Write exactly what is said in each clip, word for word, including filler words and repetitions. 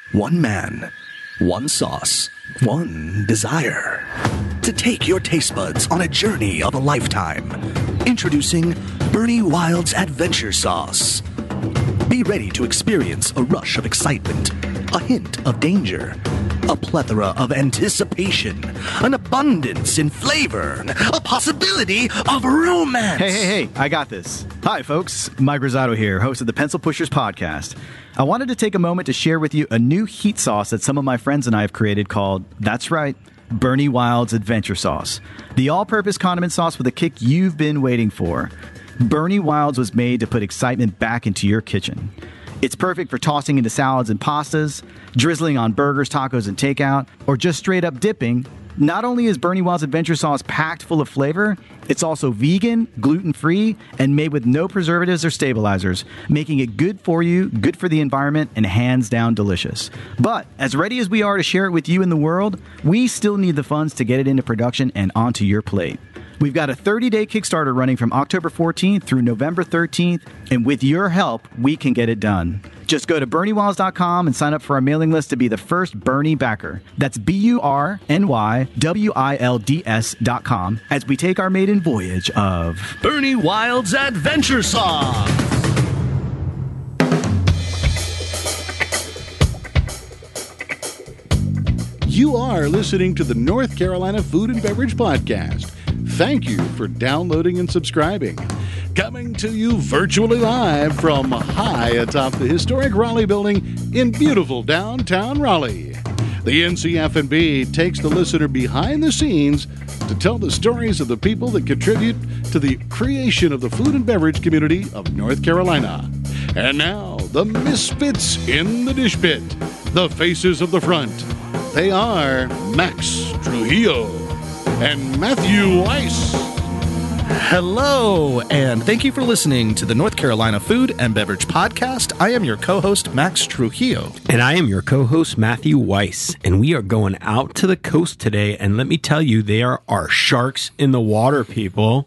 One man, one sauce, one desire. To take your taste buds on a journey of a lifetime. Introducing Bernie Wild's Adventure Sauce. Be ready to experience a rush of excitement, a hint of danger, a plethora of anticipation, an abundance in flavor, a possibility of romance. Hey, hey, hey, I got this. Hi, folks. Mike Rosado here, host of the Pencil Pushers podcast. I wanted to take a moment to share with you a new heat sauce that some of my friends and I have created called, that's right, Bernie Wild's Adventure Sauce. The all-purpose condiment sauce with a kick you've been waiting for. Bernie Wild's was made to put excitement back into your kitchen. It's perfect for tossing into salads and pastas, drizzling on burgers, tacos, and takeout, or just straight up dipping. Not only is Bernie Wild's Adventure Sauce packed full of flavor, it's also vegan, gluten-free, and made with no preservatives or stabilizers, making it good for you, good for the environment, and hands down delicious. But as ready as we are to share it with you and the world, we still need the funds to get it into production and onto your plate. We've got a thirty-day Kickstarter running from October fourteenth through November thirteenth, and with your help, we can get it done. Just go to Bernie Wilds dot com and sign up for our mailing list to be the first Bernie backer. That's B U R N Y W I L D S dot com as we take our maiden voyage of Bernie Wild's Adventure Sauce. You are listening to the North Carolina Food and Beverage Podcast. Thank you for downloading and subscribing. Coming to you virtually live from high atop the historic Raleigh building in beautiful downtown Raleigh. The N C F and B takes the listener behind the scenes to tell the stories of the people that contribute to the creation of the food and beverage community of North Carolina. And now, the misfits in the dish pit, the faces of the front. They are Max Trujillo and Matthew Weiss. Hello, and thank you for listening to the North Carolina Food and Beverage Podcast. I am your co-host, Max Trujillo. And I am your co-host, Matthew Weiss. And we are going out to the coast today. And let me tell you, there are sharks in the water, people.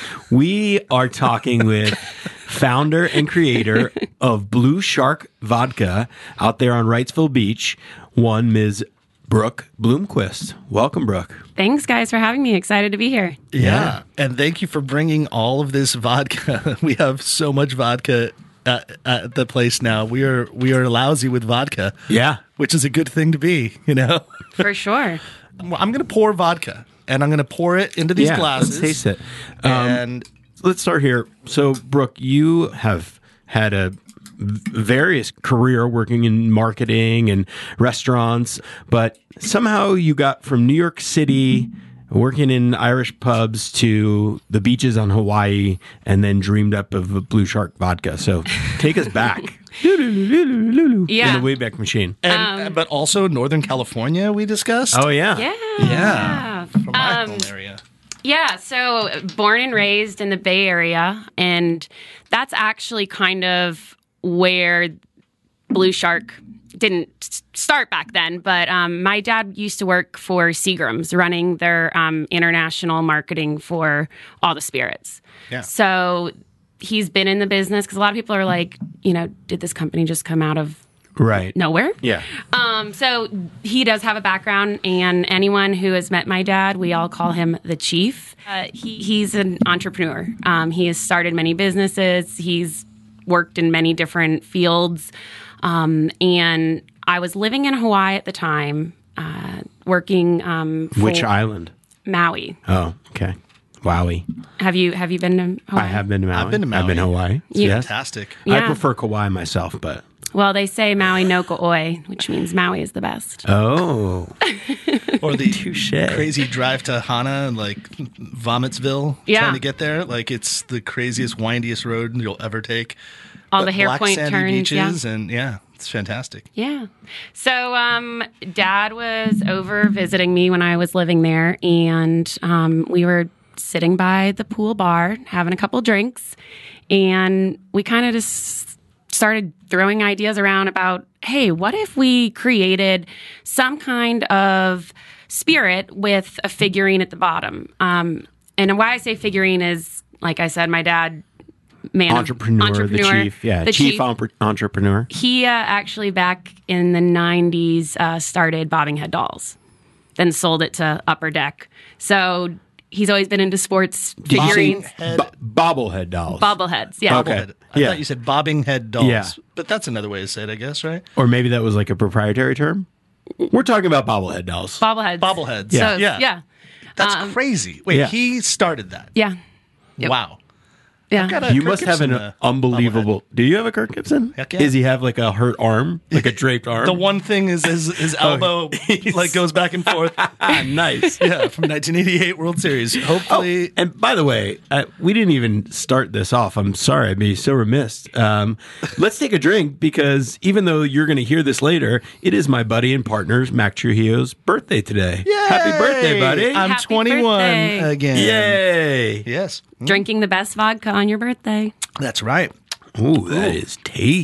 We are talking with founder and creator of Blue Shark Vodka out there on Wrightsville Beach, one Miz Brooke Bloomquist. Welcome, Brooke. Thanks, guys, for having me. Excited to be here. Yeah. yeah. And thank you for bringing all of this vodka. We have so much vodka at, at the place now. We are we are lousy with vodka. Yeah. Which is a good thing to be, you know? For sure. I'm going to pour vodka, and I'm going to pour it into these yeah, glasses. Let's taste it. Um, and let's start here. So, Brooke, you have had a various career working in marketing and restaurants, but somehow you got from New York City working in Irish pubs to the beaches on Hawaii and then dreamed up of a Blue Shark vodka. So take us back. Yeah. In the Wayback Machine. And, Um, but also Northern California we discussed. Oh, yeah. Yeah. Yeah. From my Um, home area. Yeah, so born and raised in the Bay Area, and that's actually kind of where Blue Shark didn't start back then, but um, my dad used to work for Seagram's, running their um, international marketing for all the spirits. Yeah. So he's been in the business, because a lot of people are like, you know, did this company just come out of Right. nowhere? Yeah. Um, so he does have a background, and anyone who has met my dad, we all call him the Chief. Uh, he, he's an entrepreneur. Um, he has started many businesses. He's worked in many different fields. Um, and I was living in Hawaii at the time, uh, working um, for Which island? Maui. Oh, okay. Wowie. Have you have you been to Hawaii? I have been to Maui. I've been to Maui. I've been to Hawaii. Yeah. Yes. Fantastic. I Yeah. prefer Kauai myself, but... Well, they say Maui no ko'oi, which means Maui is the best. Oh. Or the Touche. crazy drive to Hana, like Vomitsville, Yeah. trying to get there. Like, it's the craziest, windiest road you'll ever take. All But the hair black point sandy turns, beaches, yeah. and yeah, it's fantastic. Yeah. So, um, Dad was over visiting me when I was living there, and um, we were sitting by the pool bar having a couple drinks, and we kind of just started throwing ideas around about, hey, what if we created some kind of spirit with a figurine at the bottom? Um, and why I say figurine is, like I said, my dad man of- entrepreneur, entrepreneur, the chief, yeah, the chief, chief. entre- entrepreneur. He uh, actually back in the nineties uh, started Bobbing Head Dolls, then sold it to Upper Deck. So he's always been into sports figurines, Head, Bo- bobblehead dolls. bobbleheads. Yeah, Okay. head. I Yeah. thought you said bobbing head dolls. Yeah. But that's another way to say it, I guess, right? Or maybe that was like a proprietary term. We're talking about bobblehead dolls. bobbleheads. Bobbleheads. So, Yeah. yeah, yeah, That's crazy. Wait, yeah. he started that. yeah. Yep. Wow. Yeah. Got a You Kirk must have Gibson, an uh, unbelievable. Do you have a Kirk Gibson? Heck yeah. Does he have like a hurt arm, like a draped arm? The one thing is his, his elbow like goes back and forth. Ah, nice. Yeah, from nineteen eighty-eight World Series. Hopefully, And by the way, uh, we didn't even start this off. I'm sorry, I'd be so remiss. Um, let's take a drink because even though you're going to hear this later, it is my buddy and partner's Mac Trujillo's birthday today. Happy birthday, buddy! I'm Happy twenty-one birthday. again. Yay! Yes, Drinking the best vodka on your birthday. that's right. Ooh, that is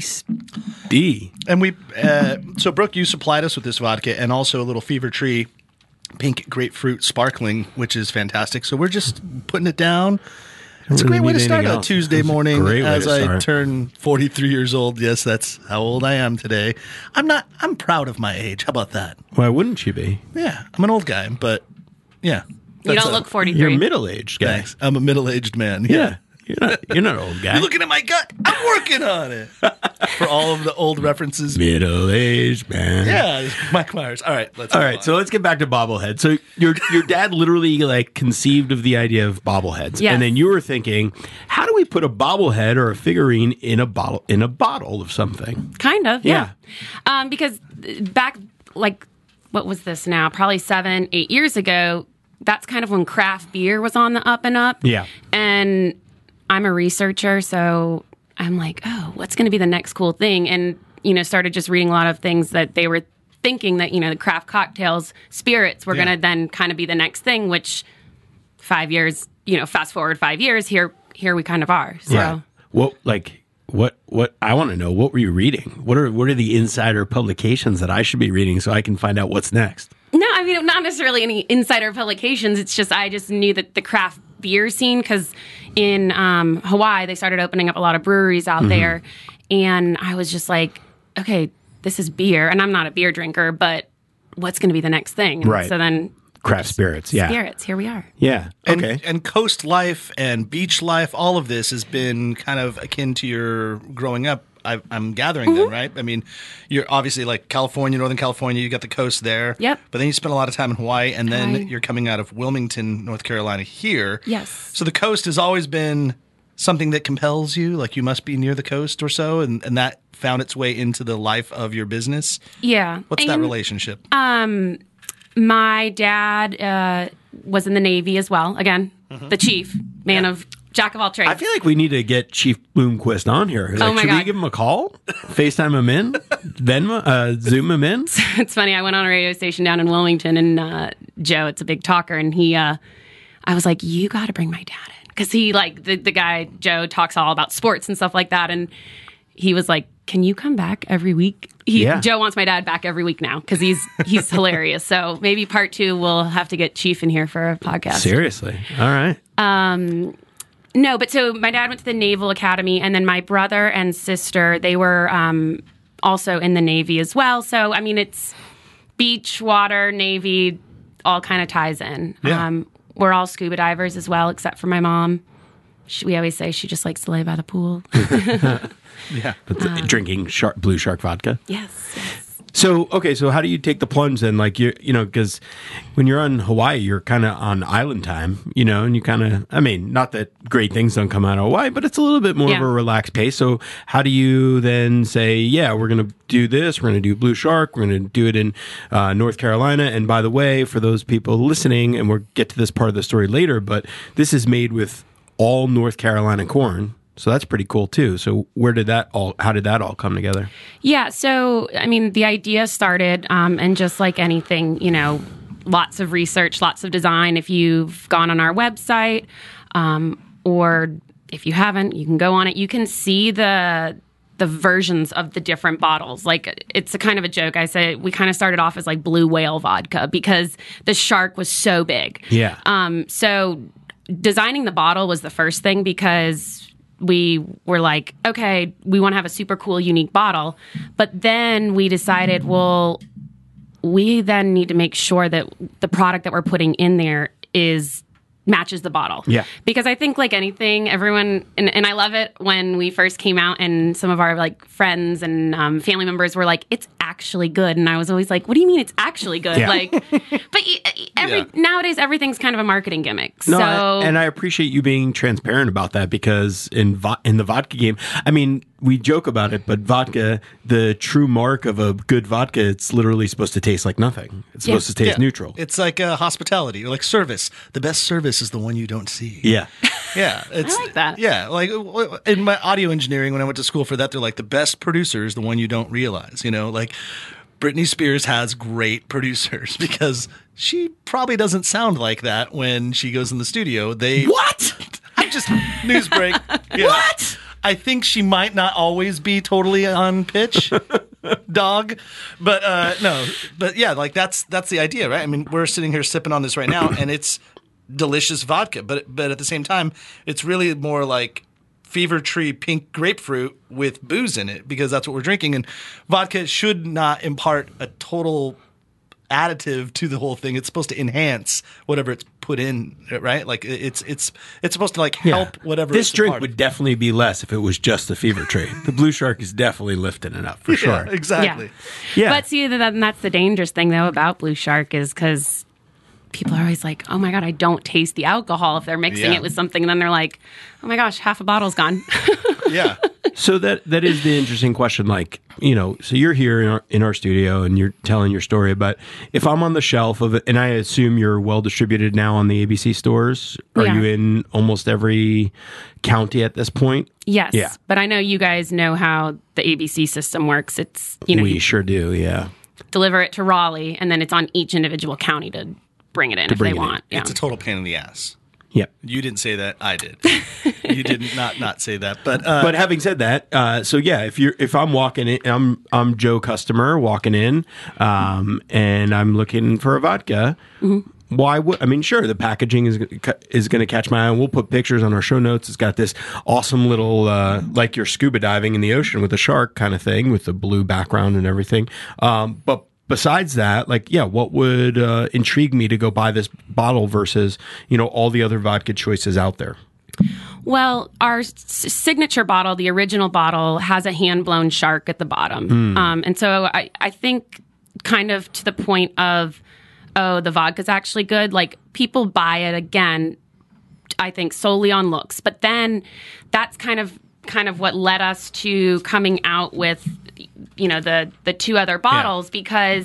tasty. And we, uh, so Brooke, you supplied us with this vodka and also a little Fever Tree pink grapefruit sparkling, which is fantastic. So we're just putting it down. It's a really great way need to start anything a else. Tuesday It's a morning great way as to I start. turn forty-three years old. Yes, that's how old I am today. I'm not, I'm proud of my age. How about that? Why wouldn't you be? Yeah, I'm an old guy, but yeah. You That's don't a- look forty-three. You're a middle-aged guy. Thanks. I'm a middle-aged man. Yeah, you're not. You're not an old guy. You're looking at my gut. I'm working on it. For all of the old references. Middle-aged man. Yeah, Mike Myers. All right, let's All move right, on. so let's get back to bobblehead. So your your dad literally like conceived of the idea of bobbleheads, Yes. and then you were thinking, how do we put a bobblehead or a figurine in a bottle in a bottle of something? Kind of, yeah. Yeah. Um, because back, like, what was this now? Probably seven, eight years ago, that's kind of when craft beer was on the up and up. Yeah. And I'm a researcher, so I'm like, oh, what's going to be the next cool thing? And, you know, started just reading a lot of things that they were thinking that, you know, the craft cocktails, spirits were Yeah. going to then kind of be the next thing, which five years, you know, fast forward five years, here, here we kind of are. So. What like what what I want to know? What were you reading? What are what are the insider publications that I should be reading so I can find out what's next? No, I mean, not necessarily any insider publications. It's just, I just knew that the craft beer scene, because in um, Hawaii, they started opening up a lot of breweries out there. And I was just like, okay, this is beer. And I'm not a beer drinker, but what's going to be the next thing? And Right. So then Craft spirits, yeah, spirits, here we are. yeah. And, Okay, and coast life and beach life, all of this has been kind of akin to your growing up. I, I'm gathering then, right? I mean, you're obviously like California, Northern California, you got the coast there. Yep. But then you spent a lot of time in Hawaii, and then Hawaii. you're coming out of Wilmington, North Carolina here. Yes. So the coast has always been something that compels you, like you must be near the coast or so, and, and that found its way into the life of your business. Yeah. What's that And, relationship? Um, my dad uh, was in the Navy as well. Again, the chief, man of jack of all trades. I feel like we need to get Chief Bloomquist on here. Like, Oh my should we God. give him a call? FaceTime him in? Venmo? Uh, Zoom him in? It's funny. I went on a radio station down in Wilmington, and uh, Joe, it's a big talker, and he, uh, I was like, you got to bring my dad in, because he, like, the, the guy Joe talks all about sports and stuff like that, and he was like, can you come back every week? He, Yeah. Joe wants my dad back every week now because he's he's hilarious. So maybe part two we'll have to get Chief in here for a podcast. Seriously. All right. No, but so my dad went to the Naval Academy, and then my brother and sister, they were um, also in the Navy as well. So, I mean, it's beach, water, Navy, all kind of ties in. Yeah. Um, we're all scuba divers as well, except for my mom. She, we always say she just likes to lay by the pool. Yeah. But the- drinking shark, blue shark vodka. yes. yes. So, okay, so how do you take the plunge then? Like, you you know, because when you're on Hawaii, you're kind of on island time, you know, and you kind of, I mean, not that great things don't come out of Hawaii, but it's a little bit more of Yeah. a relaxed pace. So, how do you then say, yeah, we're going to do this, we're going to do Blue Shark, we're going to do it in uh, North Carolina? And by the way, for those people listening, and we'll get to this part of the story later, but this is made with all North Carolina corn. So that's pretty cool too. So where did that all, how did that all come together? Yeah, so I mean, the idea started, um, and just like anything, you know, lots of research, lots of design. If you've gone on our website, um, or if you haven't, you can go on it. You can see the the versions of the different bottles. Like, it's a kind of a joke. I say we kind of started off as like blue whale vodka because the shark was so big. Yeah. Um, so designing the bottle was the first thing, because we were like, okay, we want to have a super cool, unique bottle. But then we decided, well, we then need to make sure that the product that we're putting in there is matches the bottle. Yeah. Because I think like anything, everyone, and, and I love it when we first came out and some of our like friends and um, family members were like, it's actually good. And I was always like, what do you mean it's actually good? Yeah. Like, but every, Yeah. nowadays everything's kind of a marketing gimmick. No, so, I- and I appreciate you being transparent about that because in vo- in the vodka game, I mean, we joke about it, but vodka, the true mark of a good vodka, it's literally supposed to taste like nothing. It's supposed Yeah. to taste Yeah. neutral. It's like uh, hospitality or like service. The best service is the one you don't see. Yeah. Yeah, it's, like that. Yeah, like w- in my audio engineering, when I went to school for that, they're like the best producer is the one you don't realize. You know, like Britney Spears has great producers because she probably doesn't sound like that when she goes in the studio. They What? I just news break. Yeah. What? I think she might not always be totally on pitch, dog. But uh, no, but yeah, like that's that's the idea, right? I mean, we're sitting here sipping on this right now, and it's delicious vodka, but but at the same time, it's really more like Fever Tree pink grapefruit with booze in it because that's what we're drinking. And vodka should not impart a total additive to the whole thing. It's supposed to enhance whatever it's put in, right? Like it's it's it's supposed to like help whatever. This it's a drink part would of. definitely be less if it was just the Fever Tree. The Blue Shark is definitely lifting it up for sure. Yeah, exactly. Yeah. But see, that, that's the dangerous thing though about Blue Shark is because people are always like, oh my God, I don't taste the alcohol if they're mixing Yeah. it with something. And then they're like, oh my gosh, half a bottle's gone. Yeah. So that that is the interesting question. Like, you know, so you're here in our, in our studio and you're telling your story, but if I'm on the shelf of it, and I assume you're well distributed now on the A B C stores, are Yeah. you in almost every county at this point? Yes. Yeah. But I know you guys know how the A B C system works. It's, you know, We you sure do, yeah. deliver it to Raleigh and then it's on each individual county to bring it in if bring they it in. want. Yeah. It's a total pain in the ass. Yep. You didn't say that. I did. You did not not say that. But uh, But having said that, uh, so yeah, if you're if I'm walking in, I'm I'm Joe customer walking in, um, and I'm looking for a vodka. Mm-hmm. Why would I mean? Sure, the packaging is is going to catch my eye. We'll put pictures on our show notes. It's got this awesome little uh, like you're scuba diving in the ocean with a shark kind of thing with the blue background and everything. Um, but besides that, like, yeah, what would uh, intrigue me to go buy this bottle versus, you know, all the other vodka choices out there? Well, our s- signature bottle, the original bottle, has a hand-blown shark at the bottom. Hmm. Um, and so I, I think kind of to the point of, oh, the vodka's actually good. Like, people buy it again, I think, solely on looks. But then that's kind of kind of what led us to coming out with, you know, the, the two other bottles because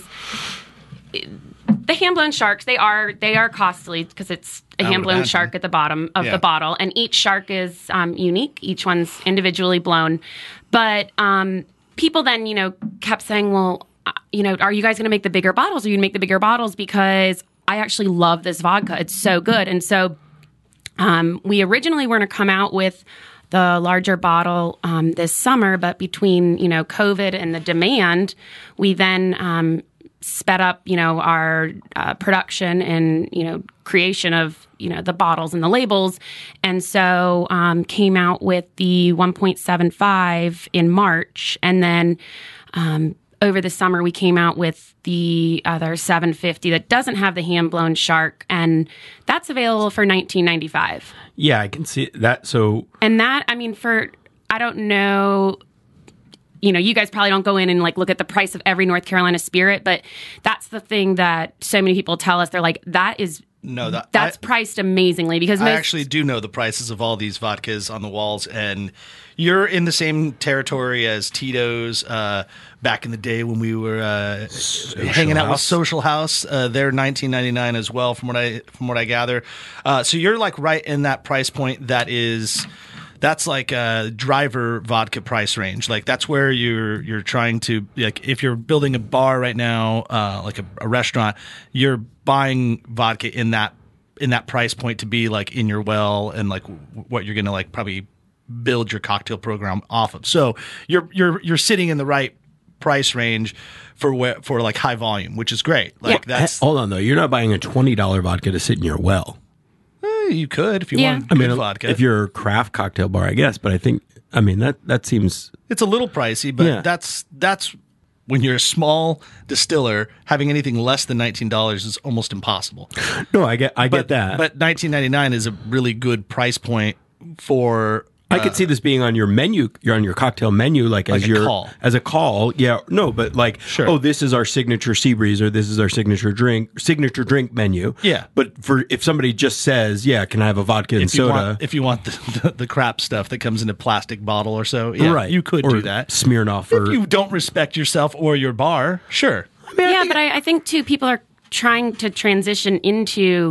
the hand-blown sharks, they are they are costly because it's a I would hand-blown imagine. shark at the bottom of Yeah. the bottle, and each shark is um, unique. Each one's individually blown. But um, people then, you know, kept saying, well, uh, you know, are you guys going to make the bigger bottles? Are you going to make the bigger bottles? Because I actually love this vodka. It's so good. And so um, we originally were going to come out with the larger bottle um, this summer, but between, you know, COVID and the demand, we then um, sped up, you know, our uh, production and, you know, creation of, you know, the bottles and the labels. And so um, came out with the one point seven five in March. And then um, over the summer, we came out with the other seven fifty that doesn't have the hand-blown shark. And that's available for nineteen ninety-five. Yeah, I can see that. So And that, I mean, for, I don't know, you know, you guys probably don't go in and like look at the price of every North Carolina spirit, but that's the thing that so many people tell us. They're like, that is, no, that, that's I, priced amazingly because I most, actually do know the prices of all these vodkas on the walls, and you're in the same territory as Tito's uh, back in the day when we were uh, hanging out with House. Social House. Uh, they're nineteen ninety-nine as well, from what I from what I gather. Uh, so you're like right in that price point. That is. That's like a driver vodka price range. Like that's where you're you're trying to, like, if you're building a bar right now, uh, like a, a restaurant, you're buying vodka in that in that price point to be like in your well and like w- what you're gonna like probably build your cocktail program off of. So you're you're you're sitting in the right price range for where, for like high volume, which is great. Like Yeah. that's hold on though, you're not buying a twenty dollar vodka to sit in your well. eh, you could if you Yeah. want I good mean, vodka. if you're a craft cocktail bar, I guess. But I think, I mean, that that seems. It's a little pricey, but Yeah. that's that's when you're a small distiller, having anything less than nineteen dollars is almost impossible. No, I get, I But, get that. But nineteen ninety-nine is a really good price point for. I could see this being on your menu. You're on your cocktail menu, like, Like as a your call. as a call. Yeah, no, but like, Sure. oh, this is our signature sea breeze, or this is our signature drink, signature drink menu. Yeah. But for if somebody just says, yeah, can I have a vodka and If you soda? want, if you want the, the, the crap stuff that comes in a plastic bottle or so, yeah, right, you could or do that. Smirnoff, If or you don't respect yourself or your bar, sure. Yeah, but I, I think too people are trying to transition into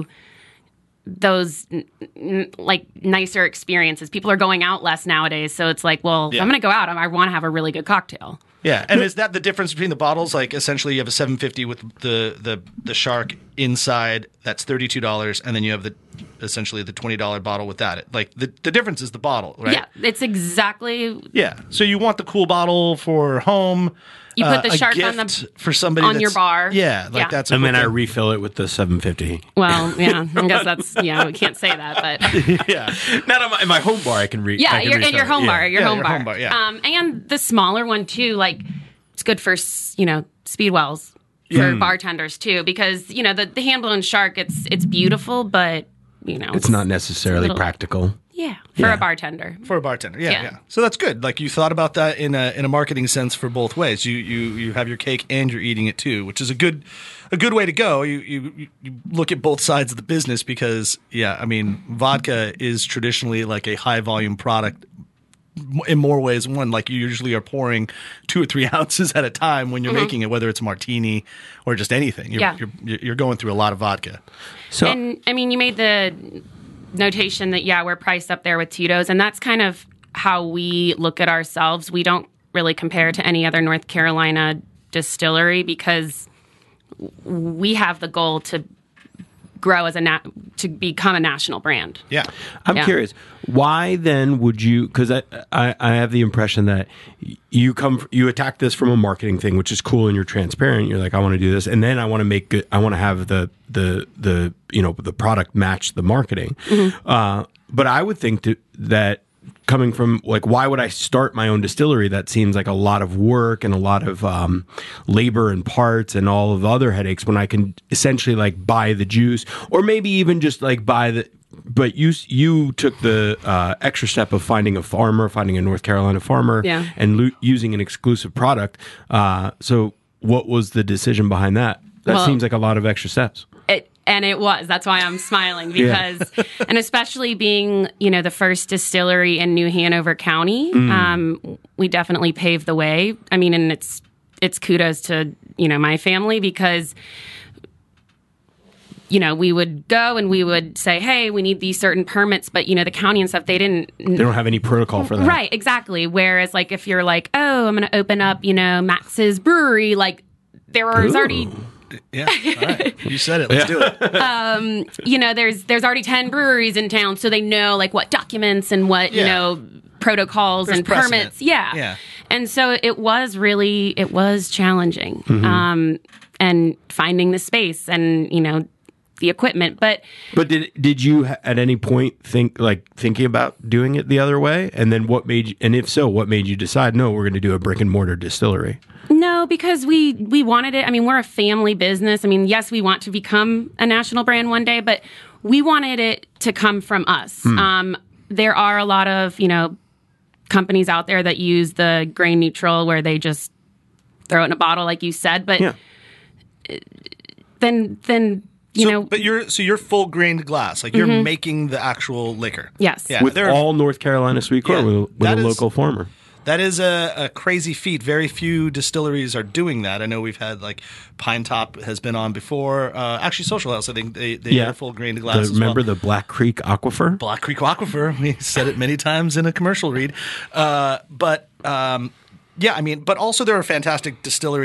those n- n- like nicer experiences. People are going out less nowadays, so it's like, well, Yeah. if I'm going to go out, I want to have a really good cocktail. Yeah, and is that the difference between the bottles? Like, essentially, you have a seven fifty with the the the shark inside. That's thirty two dollars, and then you have the essentially the twenty dollar bottle with that. Like the the difference is the bottle, right? Yeah, it's exactly Yeah. So you want the cool bottle for home. You put the uh, a shark on gift the- for somebody on your that's- bar. Yeah, like Yeah. that's. A and then cool I thing. refill it with the seven fifty. well, yeah. I guess that's yeah. We can't say that, but yeah. Not in my, in my home bar. I can read. yeah, I can you're in refill your it. home Yeah. bar. Your Yeah, home your bar. home bar, yeah. Um, and the smaller one too. Like it's good for s- you know speedwells for Yeah. bartenders too, because you know the the hand blown shark. It's it's beautiful, but you know It's not necessarily little- practical. yeah for Yeah. a bartender. For a bartender, yeah, yeah, Yeah. So that's good. Like you thought about that in a in a marketing sense for both ways. You you you have your cake and you're eating it too, which is a good a good way to go. You you you look at both sides of the business because yeah, I mean vodka is traditionally like a high volume product in more ways than one. Like you usually are pouring two or three ounces at a time when you're making it, whether it's a martini or just anything. You're, Yeah. you're you're going through a lot of vodka. So And I mean, you made the notation that yeah, we're priced up there with Tito's, and that's kind of how we look at ourselves. We don't really compare to any other North Carolina distillery because we have the goal to grow as a na- to become a national brand. Yeah. I'm Yeah. curious, why then would you? Because I, I I have the impression that you come you attack this from a marketing thing, which is cool, and you're transparent. You're like, I want to do this, and then I want to make good. I want to have the the the you know the product match the marketing. Uh, but I would think to, that. Coming from like, why would I start my own distillery? That seems like a lot of work and a lot of um, labor and parts and all of the other headaches when I can essentially like buy the juice or maybe even just like buy the. But you you took the uh, extra step of finding a farmer, finding a North Carolina farmer, Yeah. and lo- using an exclusive product. Uh, so, what was the decision behind that? That Well- seems like a lot of extra steps. It, and it was. That's why I'm smiling because, and especially being, you know, the first distillery in New Hanover County, um, we definitely paved the way. I mean, and it's it's kudos to you know my family because, you know, we would go and we would say, hey, we need these certain permits, but you know, the county and stuff, they didn't. They don't have any protocol for that, Right, exactly. Whereas, like, if you're like, oh, I'm going to open up, you know, Max's Brewery, like, there was Ooh. already. Yeah. All right. You said it. Let's do it. you know, there's there's already ten breweries in town, so they know like what documents and what you Yeah. know protocols There's and precedent. permits. Yeah, Yeah. And so it was really it was challenging, Mm-hmm. um, and finding the space and you know the equipment, but. But did did you ha- at any point think like thinking about doing it the other way? And then what made you, and if so, what made you decide no, we're going to do a brick and mortar distillery? No, because we we wanted it. I mean, we're a family business. I mean, yes, we want to become a national brand one day, but we wanted it to come from us. Um, there are a lot of you know companies out there that use the grain neutral, where they just throw it in a bottle, like you said. But Yeah. then then you so, know, but you're so you're full grained glass, like you're making the actual liquor. yes, Yeah, With there- all North Carolina sweet corn, Yeah, with, with that a is- local farmer. That is a, a crazy feat. Very few distilleries are doing that. I know we've had like Pine Top has been on before. Uh, actually, Social House, I think they they Yeah. are full grained The- glass. as remember well. the Black Creek Aquifer? Black Creek Aquifer. We said it many times in a commercial read. Uh, but um, yeah, I mean, but also there are fantastic distilleries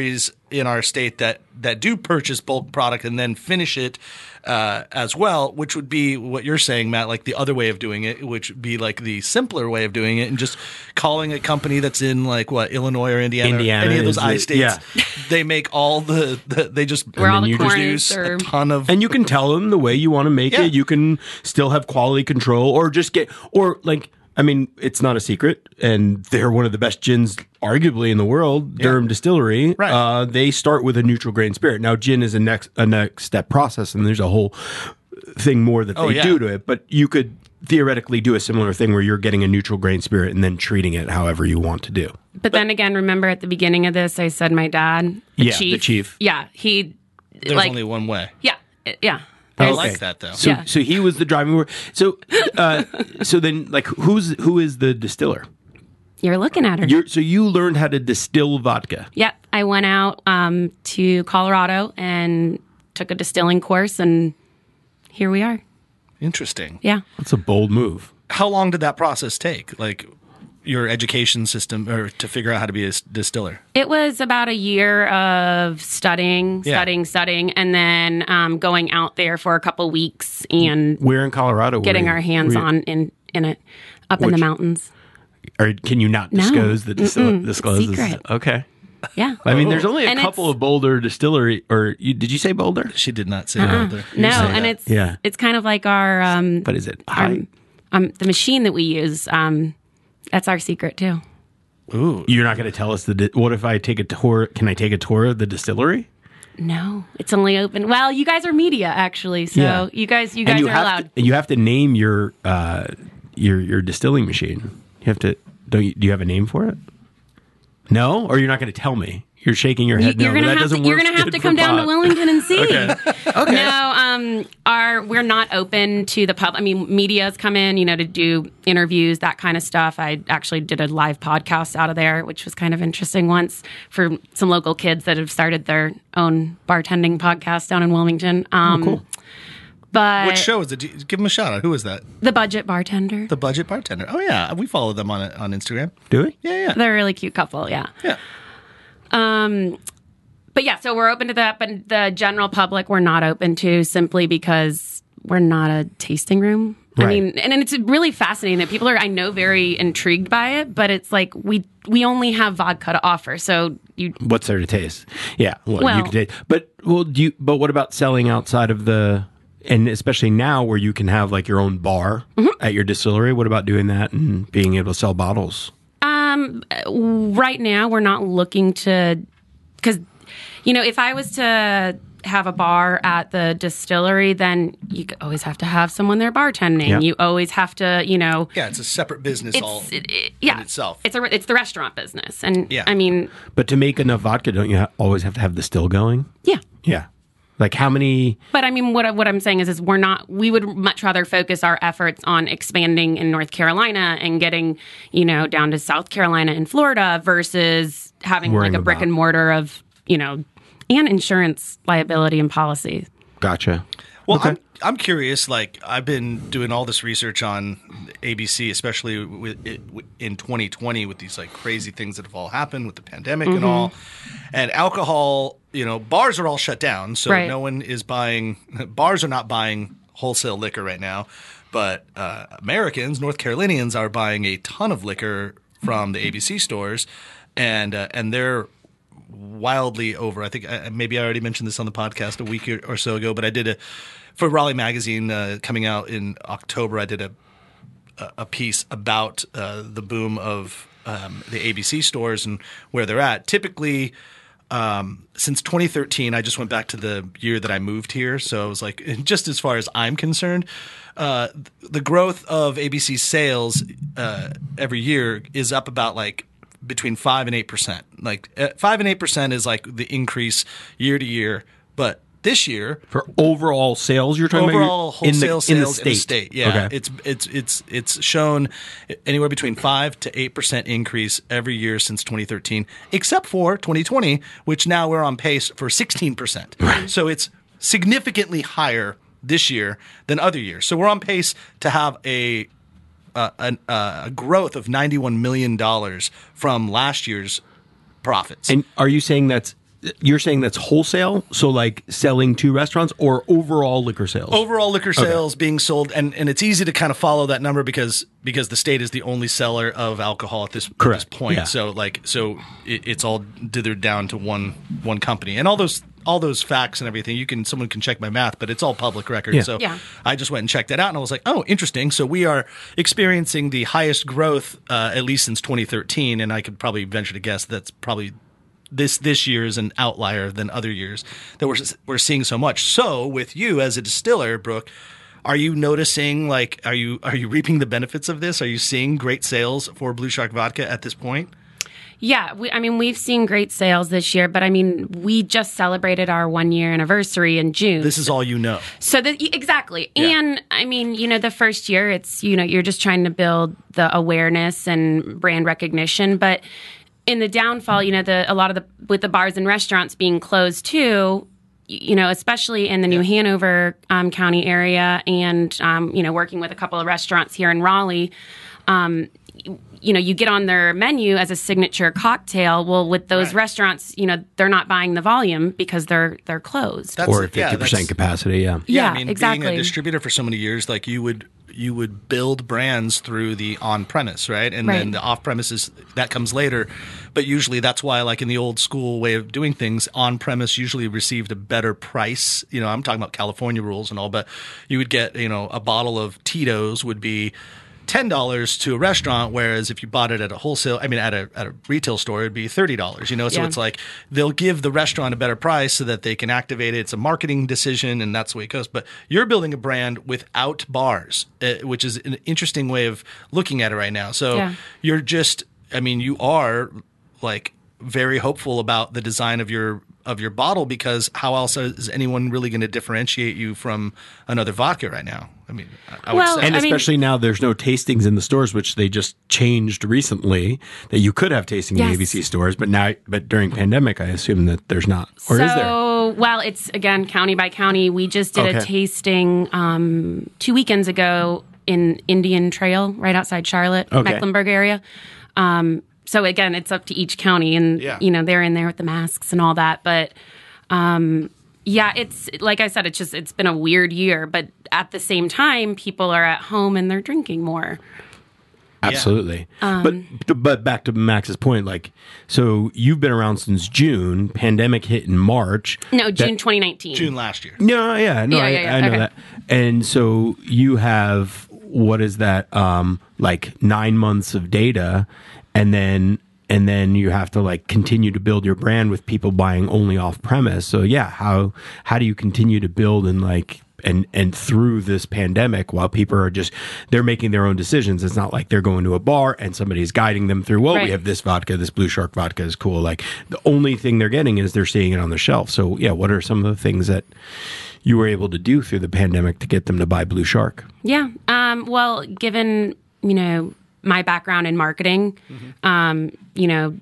in our state that that do purchase bulk product and then finish it uh, as well, which would be what you're saying, Matt, like the other way of doing it, which would be like the simpler way of doing it, and just calling a company that's in like what Illinois or Indiana, Indiana or any of those is I the- states. yeah. They make all the, the they just Where all then the you corn produce is, or a ton of And you can tell them the way you want to make Yeah. it. You can still have quality control, or just get, or like, I mean, it's not a secret, and they're one of the best gins, arguably in the world. Durham Distillery. Right. Uh, they start with a neutral grain spirit. Now, gin is a next a next step process, and there's a whole thing more that they Oh, yeah. do to it. But you could theoretically do a similar thing where you're getting a neutral grain spirit and then treating it however you want to do. But then again, remember at the beginning of this, I said my dad, the Yeah, chief. the chief. Yeah, he. there's like, only one way. Yeah, yeah. I There's- like that though. So, Yeah. so he was the driving force. So, uh, so then, like, who's who is the distiller? You're looking at her. You're, so you learned how to distill vodka. Yep. I went out um, to Colorado and took a distilling course, and here we are. Interesting. Yeah. That's a bold move. How long did that process take? Like your education system, or to figure out how to be a s- distiller? It was about a year of studying, Yeah. studying, studying, and then um, going out there for a couple weeks and Where in Colorado? were getting you? our hands Were you- on in, in it, up in Which- the mountains. Or can you not No. disclose the distil- Mm-mm. disclose? Secret. Okay. Yeah. I mean, there's only a And couple it's- of Boulder distillery. Or you, did you say Boulder? She did not say Uh-uh. that. No, and it's Yeah. it's kind of like our um, What is it? our, High? um the machine that we use. Um, that's our secret too. Ooh. You're not going to tell us the. Di- what if I take a tour? Can I take a tour of the distillery? No, it's only open. Well, you guys are media actually, so Yeah. you guys you And guys you are have allowed. To, you have to name your uh, your your distilling machine. You have to. Don't you, do you have a name for it? No, or you're not going to tell me. You're shaking your head. You- you're no, but gonna that have to. doesn't You're work gonna have good to for come down to pod. Wilmington and see. Okay. No, um, our we're not open to the pub. I mean, media's come in, you know, to do interviews, that kind of stuff. I actually did a live podcast out of there, which was kind of interesting once for some local kids that have started their own bartending podcast down in Wilmington. Um, Oh, cool. But What show is it? Do you- Give them a shout out. Who is that? the budget bartender. The Budget Bartender. Oh yeah, we follow them on on Instagram. Do we? Yeah, yeah, They're a really cute couple. Yeah. yeah. Um, but yeah, so we're open to that, but the general public we're not open to simply because we're not a tasting room. I Right. mean, and, and it's really fascinating that people are, I know, very intrigued by it, but it's like we we only have vodka to offer. So you, What's there to taste? Yeah, well, you Well- can taste. But well, do you? But what about selling outside of the? And especially now, where you can have like your own bar Mm-hmm. at your distillery. What about doing that and being able to sell bottles? um, right now we're not looking to, because, you know, if I was to have a bar at the distillery, then you always have to have someone there bartending. Yeah. You always have to, you know, Yeah, it's a separate business all it's it, it- yeah, in itself. It's a it's the restaurant business, and Yeah. I mean, But to make enough vodka, don't you ha- always have to have the still going? yeah. Yeah. Like how many? But I mean, what I- what I'm saying is, is we're not. We would much rather focus our efforts on expanding in North Carolina and getting, you know, down to South Carolina and Florida versus having Worrying like a brick about- and mortar of, you know, and insurance liability and policy. Gotcha. Well, Okay. I'm I'm curious. Like I've been doing all this research on A B C, especially with, in twenty twenty with these like crazy things that have all happened with the pandemic and all. And alcohol, you know, bars are all shut down, so Right. no one is buying. Bars are not buying wholesale liquor right now, but uh, Americans, North Carolinians, are buying a ton of liquor from the A B C stores, and uh, and they're wildly over. I think uh, maybe I already mentioned this on the podcast a week or, or so ago, but I did a for Raleigh Magazine uh, coming out in October. I did a a, a piece about uh, the boom of um, the A B C stores and where they're at. Typically, um, since twenty thirteen, I just went back to the year that I moved here. So I was like, just as far as I'm concerned, uh, the growth of A B C sales uh, every year is up about like between five and eight percent. Like uh, five and eight percent is like the increase year to year. But this year, For overall sales, you're talking overall about in the, wholesale in the sales state. in the state. Yeah, Okay. it's it's it's it's shown anywhere between five to eight percent increase every year since twenty thirteen, except for twenty twenty, which now we're on pace for sixteen percent. So it's significantly higher this year than other years. So we're on pace to have a uh, an, uh, a growth of ninety-one million dollars from last year's profits. And are you saying that's you're saying that's wholesale, so like selling to restaurants, or overall liquor sales? Overall liquor sales being sold, and, and it's easy to kind of follow that number because because the state is the only seller of alcohol at this, at this point. Yeah. So like so it, it's all dithered down to one one company, and all those all those facts and everything. You can someone can check my math, but it's all public record. Yeah. So Yeah. I just went and checked that out, and I was like, oh, interesting. So we are experiencing the highest growth uh, at least since twenty thirteen, and I could probably venture to guess that's probably. This this year is an outlier than other years that we're we're seeing so much. So with you as a distiller, Brooke, are you noticing like are you are you reaping the benefits of this? Are you seeing great sales for Blue Shark vodka at this point? Yeah, we, I mean, we've seen great sales this year, but I mean, we just celebrated our one year anniversary in June. This is all you know. So that exactly. Yeah. And I mean, you know, the first year it's, you know, you're just trying to build the awareness and brand recognition, but in the downfall, you know, the a lot of the with the bars and restaurants being closed too, you know, especially in the New Hanover um, County area, and um, you know, working with a couple of restaurants here in Raleigh, um, you, you know, you get on their menu as a signature cocktail. Well, with those Right. restaurants, you know, they're not buying the volume because they're they're closed. That's or yeah, fifty percent that's- capacity, yeah. Yeah, Yeah, I mean, exactly. being a distributor for so many years, like you would you would build brands through the on-premise, right? And Right. then the off-premise is that comes later. But usually that's why, like in the old school way of doing things, on-premise usually received a better price. You know, I'm talking about California rules and all, but you would get, you know, a bottle of Tito's would be ten dollars to a restaurant, whereas if you bought it at a wholesale, I mean, at a at a retail store, it'd be thirty dollars. You know, so Yeah. it's like they'll give the restaurant a better price so that they can activate it. It's a marketing decision, and that's the way it goes. But you're building a brand without bars, uh, which is an interesting way of looking at it right now. So Yeah. you're just, I mean, you are like very hopeful about the design of your of your bottle, because how else is anyone really going to differentiate you from another vodka right now? I mean, I would Well, say. And I mean- especially now, there's no tastings in the stores, which they just changed recently. That you could have tasting in Yes. A B C stores, but now, but during pandemic, I assume that there's not, or so, is there? well, it's again county by county. We just did a Okay. tasting um, two weekends ago in Indian Trail, right outside Charlotte, Okay. Mecklenburg area. Um, so again, it's up to each county, and Yeah. you know they're in there with the masks and all that. But um, yeah, it's like I said, it's just it's been a weird year. But at the same time, people are at home and they're drinking more. Absolutely. Um, but but back to Max's point, like, so you've been around since June. Pandemic hit in March. No, That- June twenty nineteen. June last year. No, yeah, no, Yeah, I, yeah, yeah, I know okay. that. And so you have, what is that? Um, like nine months of data, and then and then you have to like continue to build your brand with people buying only off premise. So yeah, how how do you continue to build and like and and through this pandemic while people are just they're making their own decisions? It's not like they're going to a bar and somebody's guiding them through, well, Right. we have this vodka, this Blue Shark vodka is cool. Like the only thing they're getting is they're seeing it on the shelf. So yeah, what are some of the things that you were able to do through the pandemic to get them to buy Blue Shark? Yeah. Um, well, given, you know, my background in marketing, um, you know,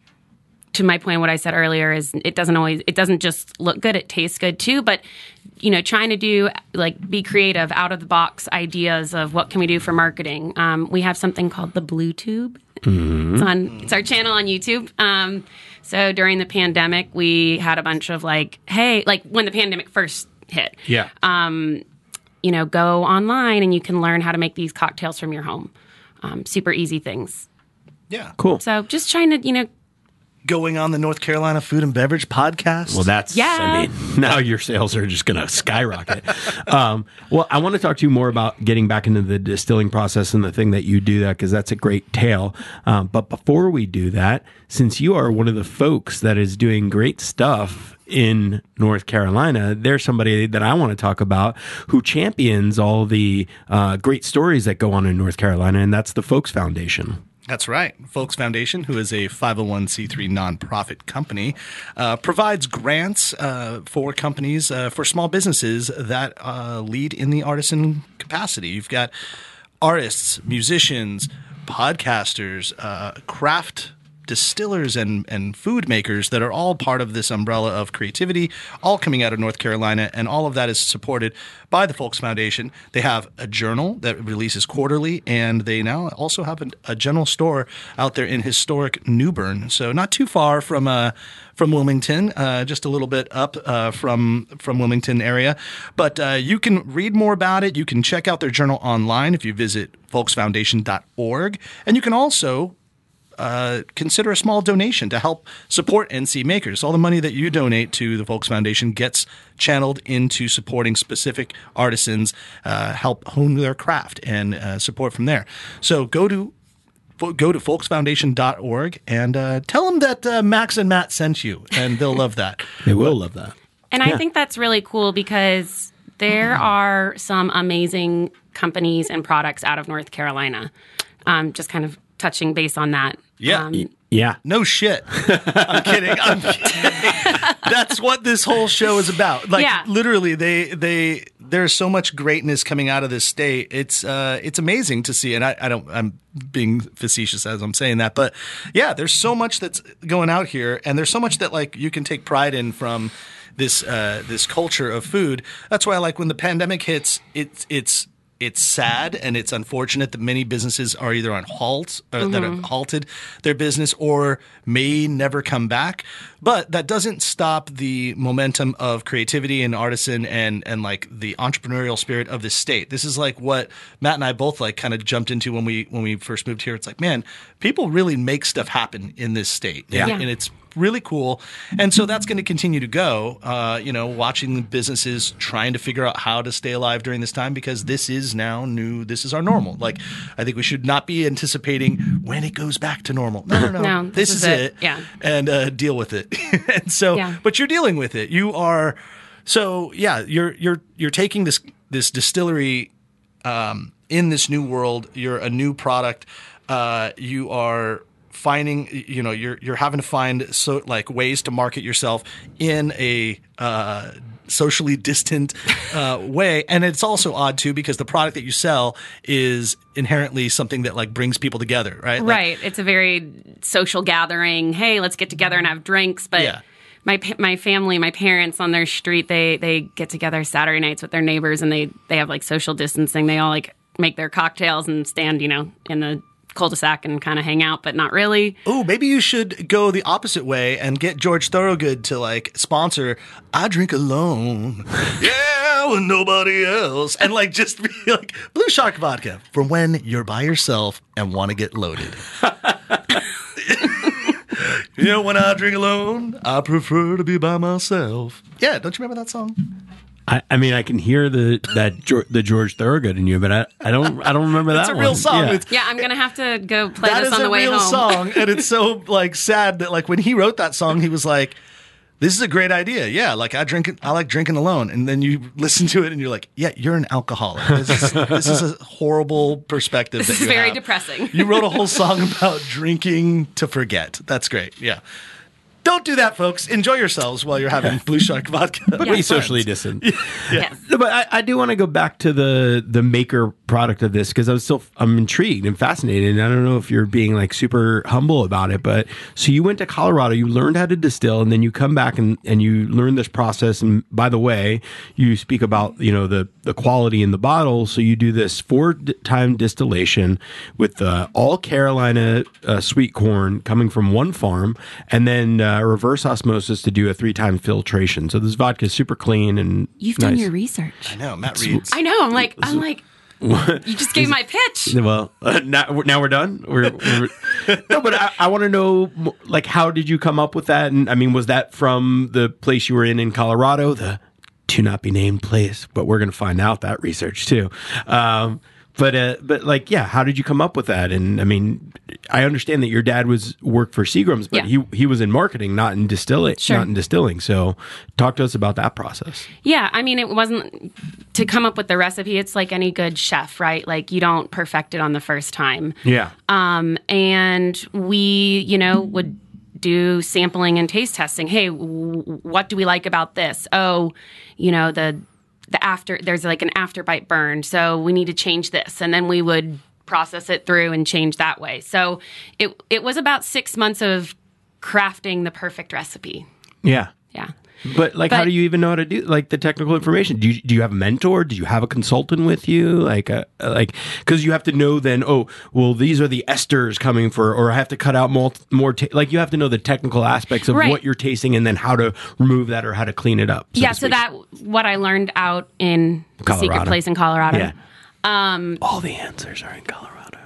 to my point, what I said earlier is it doesn't always, it doesn't just look good, it tastes good too. But, you know, trying to do like be creative, out of the box ideas of what can we do for marketing. Um, we have something called the Blue Tube. It's on, it's our channel on YouTube. Um, so during the pandemic, we had a bunch of like, hey, like when the pandemic first hit. Yeah. You know, go online and you can learn how to make these cocktails from your home. Um, super easy things. Yeah. Cool. So just trying to, you know, Going on the North Carolina Food and Beverage podcast. Well, that's, Yeah. I mean, now your sales are just going to skyrocket. um, well, I want to talk to you more about getting back into the distilling process and the thing that you do that, because that's a great tale. Um, but before we do that, since you are one of the folks that is doing great stuff in North Carolina, there's somebody that I want to talk about who champions all the uh, great stories that go on in North Carolina, and that's the Folks Foundation. That's right. Folks Foundation, who is a five oh one c three nonprofit company, uh, provides grants uh, for companies, uh, for small businesses that uh, lead in the artisan capacity. You've got artists, musicians, podcasters, uh, craft distillers and, and food makers that are all part of this umbrella of creativity, all coming out of North Carolina, and all of that is supported by the Folks Foundation. They have a journal that releases quarterly, and they now also have a, a general store out there in historic New Bern, so not too far from uh, from Wilmington, uh, just a little bit up uh, from from Wilmington area. But uh, you can read more about it. You can check out their journal online if you visit folks foundation dot org, and you can also Uh, consider a small donation to help support N C makers. All the money that you donate to the Folks Foundation gets channeled into supporting specific artisans, uh, help hone their craft, and uh, support from there. So go to go to folks foundation dot org and uh, tell them that uh, Max and Matt sent you, and they'll love that. They will love that. And I think that's really cool because there are some amazing companies and products out of North Carolina. Um, just kind of touching base on that. Yeah. Um, Yeah. No shit. I'm kidding. I'm kidding. That's what this whole show is about. Like Yeah. literally they they there's so much greatness coming out of this state. It's uh it's amazing to see. And I, I don't I'm being facetious as I'm saying that, but yeah, there's so much that's going out here, and there's so much that like you can take pride in from this uh this culture of food. That's why I like when the pandemic hits, it's it's It's sad and it's unfortunate that many businesses are either on halt or Mm-hmm. that have halted their business or may never come back. But that doesn't stop the momentum of creativity and artisan and and like the entrepreneurial spirit of this state. This is like what Matt and I both like kind of jumped into when we when we first moved here. It's like, man, people really make stuff happen in this state. Yeah. And, and it's really cool. And so that's going to continue to go, uh, you know, watching businesses trying to figure out how to stay alive during this time, because this is now new. This is our normal. Like, I think we should not be anticipating when it goes back to normal. No, no, no. No, this, this is, is it. it. Yeah. And uh, deal with it. And so, Yeah. but you're dealing with it. You are, so yeah, you're, you're, you're taking this, this distillery um, in this new world. You're a new product. Uh, you are finding, you know, you're you're having to find so like ways to market yourself in a uh, socially distant uh, way, and it's also odd too because the product that you sell is inherently something that like brings people together, right? Like, right. It's a very social gathering. Hey, let's get together and have drinks. But Yeah. my pa- my family, my parents on their street, they they get together Saturday nights with their neighbors, and they they have like social distancing. They all like make their cocktails and stand, you know, in the cul-de-sac and kind of hang out, but not really. Oh, maybe you should go the opposite way and get George Thorogood to like sponsor I Drink Alone. Yeah, with nobody else. And like just be like Blue Shark Vodka for when you're by yourself and want to get loaded. You know, when I drink alone, I prefer to be by myself. Yeah, don't you remember that song? I, I mean, I can hear the that Geor- the George Thorogood in you, but I, I don't I don't remember that. It's a real one. song. Yeah. It's- Yeah, I'm gonna have to go play That this is on the a way real home. song, and it's so like sad that like when he wrote that song, he was like, "This is a great idea. Yeah, like I drink, I like drinking alone." And then you listen to it, and you're like, "Yeah, you're an alcoholic. This is, this is a horrible perspective." This that is you very have. depressing. You wrote a whole song about drinking to forget. That's great. Yeah. Don't do that, folks. Enjoy yourselves while you're having Blue Shark vodka. But with be friends. socially distant. Yes. No, but I, I do want to go back to the the maker product of this because I was still I'm intrigued and fascinated. And I don't know if you're being like super humble about it, but so you went to Colorado, you learned how to distill, and then you come back and, and you learn this process. And by the way, you speak about you know the the quality in the bottle. So you do this four d- time distillation with uh, all Carolina uh, sweet corn coming from one farm, and then uh, reverse osmosis to do a three time filtration. So this vodka is super clean and You've nice. done your research. I know, Matt reads. I know. I'm like, I'm like, you just gave my pitch. Well, uh, now, now we're done. We're, we're no, but I, I want to know, like, how did you come up with that? And I mean, was that from the place you were in in Colorado, the to not be named place? But we're going to find out that research too. Um, but uh, but like, yeah, how did you come up with that? And I mean, I understand that your dad was worked for Seagram's, but Yeah. he he was in marketing, not in distilling, Sure. not in distilling. So, talk to us about that process. Yeah, I mean, it wasn't to come up with the recipe. It's like any good chef, right? Like you don't perfect it on the first time. Yeah. Um, and we, you know, would do sampling and taste testing. Hey, w- what do we like about this? Oh, you know, the the after there's like an after bite burn, so we need to change this. And then we would process it through and change that way. So it it was about six months of crafting the perfect recipe. Yeah. Yeah. But like, how But- do you even know how to do like the technical information? Do you do you have a mentor? Do you have a consultant with you? Like, uh, like because you have to know then. Oh, well, these are the esters coming for, or I have to cut out more. more ta- like you have to know the technical aspects of Right. what you're tasting, and then how to remove that or how to clean it up. so yeah. to So speak. that what I learned out in the secret Colorado. place in Colorado. yeah. Um, all the answers are in Colorado.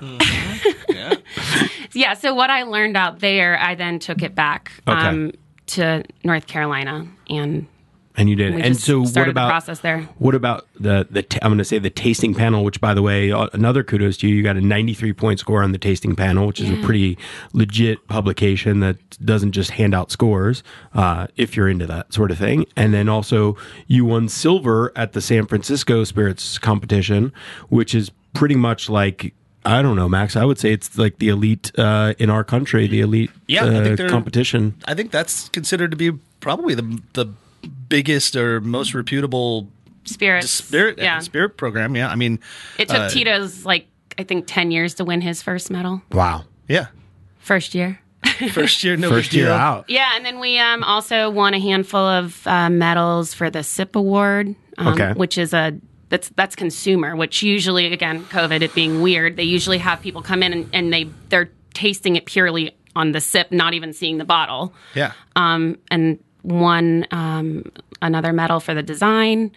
Yeah. Yeah, so what I learned out there, I then took it back Okay. um, to North Carolina, and And you did. we And just so, what started about the process there. What about the the? T- I'm going to say the tasting panel, which, by the way, uh, another kudos to you. You got a ninety-three point score on the tasting panel, which is a pretty legit publication that doesn't just hand out scores. Uh, if you're into that sort of thing, and then also you won silver at the San Francisco Spirits competition, which is pretty much like. I don't know, Max. I would say it's like the elite uh, in our country, the elite Yeah, I uh, think they're- competition. I think that's considered to be probably the the biggest or most reputable Spirits. spirit Yeah. spirit program. Yeah, I mean, It took uh, Tito's, like, I think ten years to win his first medal. Wow. yeah, First year. first year, no First big year deal. out. Yeah, and then we um, also won a handful of uh, medals for the S I P Award, um, Okay. which is a that's that's consumer. Which usually, again, COVID it being weird, they usually have people come in and, and they they're tasting it purely on the sip, not even seeing the bottle. Yeah, Um, and won um, another medal for the design.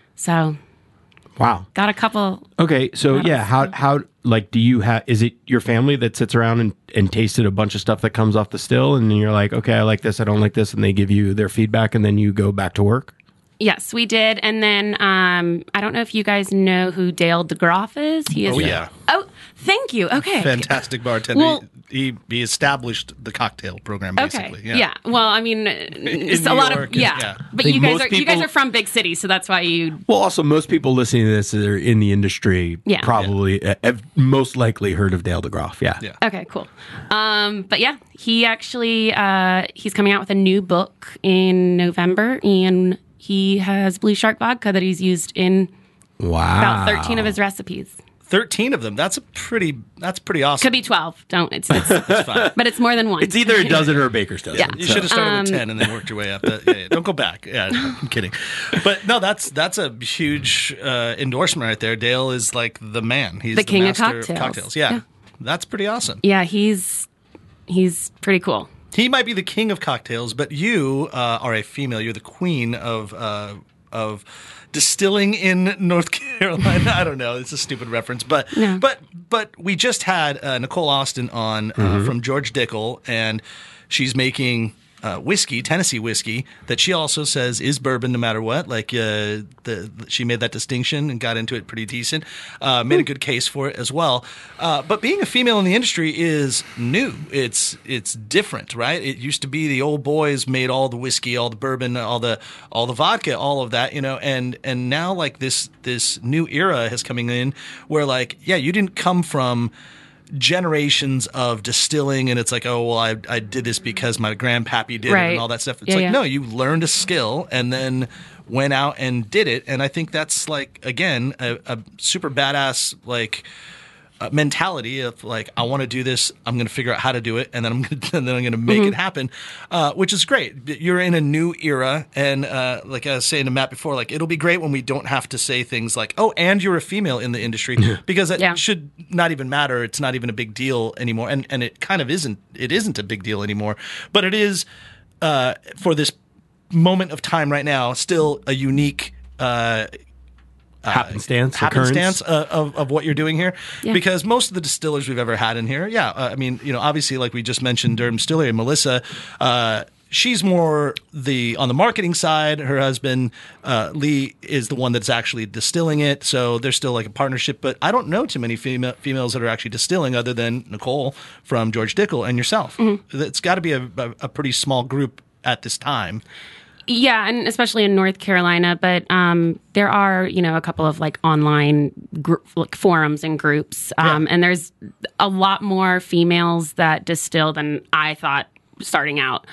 So Wow. got a couple. Okay, so yeah, how how like do you have? Is it your family that sits around and and tasted a bunch of stuff that comes off the still, and then you're like, okay, I like this, I don't like this, and they give you their feedback, and then you go back to work? Yes, we did. And then um, I don't know if you guys know who Dale DeGroff is. He is. Oh, yeah. Oh, thank you. Okay. fantastic bartender. Well- he, he established the cocktail program Okay. basically. Yeah. Well, I mean, it's a New lot York of and- yeah. yeah. But think you guys most are you guys people- are from big cities, so that's why you. Well, also most people listening to this are in the industry. Yeah. Probably uh, have most likely heard of Dale DeGroff. Yeah. Yeah. Okay, cool. Um, but yeah, he actually uh, he's coming out with a new book in November, and he has Blue Shark vodka that he's used in Wow. about thirteen of his recipes. thirteen of them. That's a pretty. That's pretty awesome. Could be twelve. Don't. It's, it's fine. but it's more than one. It's either a dozen or a baker's dozen. Yeah. You should have started Um, with ten and then worked your way up. That, yeah, yeah, don't go back. Yeah, I'm kidding. But no, that's that's a huge uh, endorsement right there. Dale is like the man. He's The king of master cocktails. Yeah. Yeah. That's pretty awesome. Yeah, he's he's pretty cool. He might be the king of cocktails, but you uh, are a female. You're the queen of uh, of distilling in North Carolina. I don't know. It's a stupid reference, but No. but but we just had uh, Nicole Austin on uh, from George Dickel, and she's making uh, whiskey, Tennessee whiskey, that she also says is bourbon no matter what. Like uh, the she made that distinction and got into it pretty decent. Uh, made a good case for it as well. Uh, but being a female in the industry is new. It's it's different, right? It used to be the old boys made all the whiskey, all the bourbon, all the all the vodka, all of that, you know. And and now like this this new era is coming in where like yeah, you didn't come from generations of distilling and it's like, oh well, I I did this because my grandpappy did it Right. and all that stuff. It's Yeah, like yeah. no, you learned a skill and then went out and did it. And I think that's like again a, a super badass like uh, mentality of like I want to do this. I'm going to figure out how to do it, and then I'm gonna, and then I'm going to make Mm-hmm. it happen, uh, which is great. You're in a new era, and uh, like I was saying to Matt before, like it'll be great when we don't have to say things like, "Oh, and you're a female in the industry," because it Yeah. should not even matter. It's not even a big deal anymore, and and it kind of isn't. It isn't a big deal anymore, but it is uh, for this moment of time right now. Still a unique. Uh, Happenstance, happenstance occurrence. uh, of, of what you're doing here, Yeah. because most of the distillers we've ever had in here, yeah, uh, I mean, you know, obviously, like we just mentioned, Durham Distillery, Melissa, uh, she's more the on the marketing side. Her husband uh, Lee is the one that's actually distilling it, so there's still like a partnership. But I don't know too many female, females that are actually distilling, other than Nicole from George Dickel and yourself. Mm-hmm. It's got to be a, a, a pretty small group at this time. Yeah, and especially in North Carolina, but um, there are, you know, a couple of like online gr- like forums and groups, um, Yeah. and there's a lot more females that distill than I thought starting out.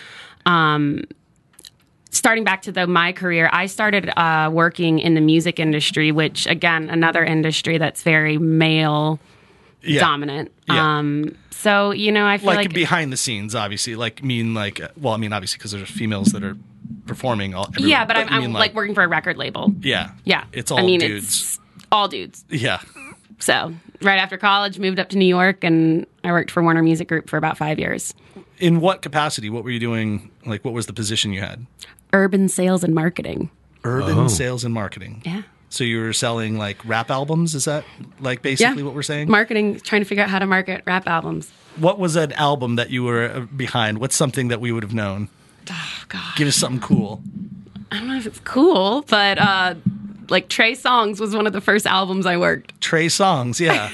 Um, starting back to the my career, I started uh, working in the music industry, which again, another industry that's very male Yeah. dominant. Yeah. Um, so, you know, I feel like, like, behind the scenes, obviously, like mean like uh, well, I mean obviously because there's females that are performing all. Everywhere, yeah, but, I'm, I I'm mean, like, working for a record label. yeah, Yeah. it's all I mean, dudes. it's all dudes. Yeah, So right after college, moved up to New York, and I worked for Warner Music Group for about five years. in what capacity? What were you doing? Like, what was the position you had? Urban sales and marketing. Urban Oh. sales and marketing. Yeah. So you were selling like rap albums? Is that like basically Yeah. what we're saying? Marketing, trying to figure out how to market rap albums. What was an album that you were uh, behind? What's something that we would have known? Oh, God. Give us something cool. I don't know if it's cool, but uh, like Trey Songz was one of the first albums I worked. Trey Songz, yeah.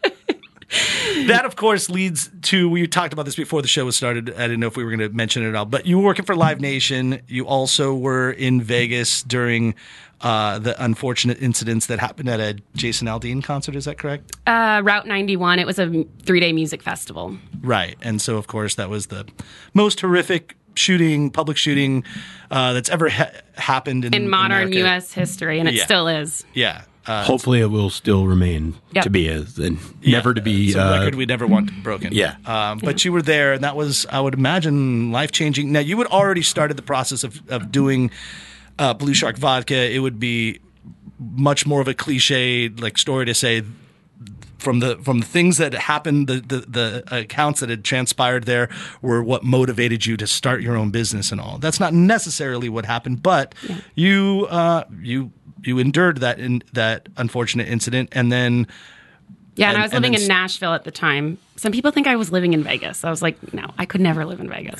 That, of course, leads to, we talked about this before the show was started. I didn't know if we were going to mention it at all, but you were working for Live Nation. You also were in Vegas during uh, the unfortunate incidents that happened at a Jason Aldean concert. Is that correct? Uh, Route ninety-one, it was a three-day music festival. Right. And so, of course, that was the most horrific shooting, public shooting uh, that's ever ha- happened in, In modern America. U S history, and it Yeah. still is. Yeah. Uh, Hopefully, it will still remain Yep. to be as and yeah, never to be. it's a uh, record we never want broken. yeah. Um, but you were there, and that was, I would imagine, life changing. Now, you had already started the process of, of doing uh, Blue Shark Vodka. It would be much more of a cliche like story to say from the from the things that happened, the, the the accounts that had transpired there were what motivated you to start your own business and all. That's not necessarily what happened, but Yeah. you uh, you you endured that in, that unfortunate incident, and then. Yeah, and, And- I was and living then in s- Nashville at the time. Some people think I was living in Vegas. I was like, no, I could never live in Vegas.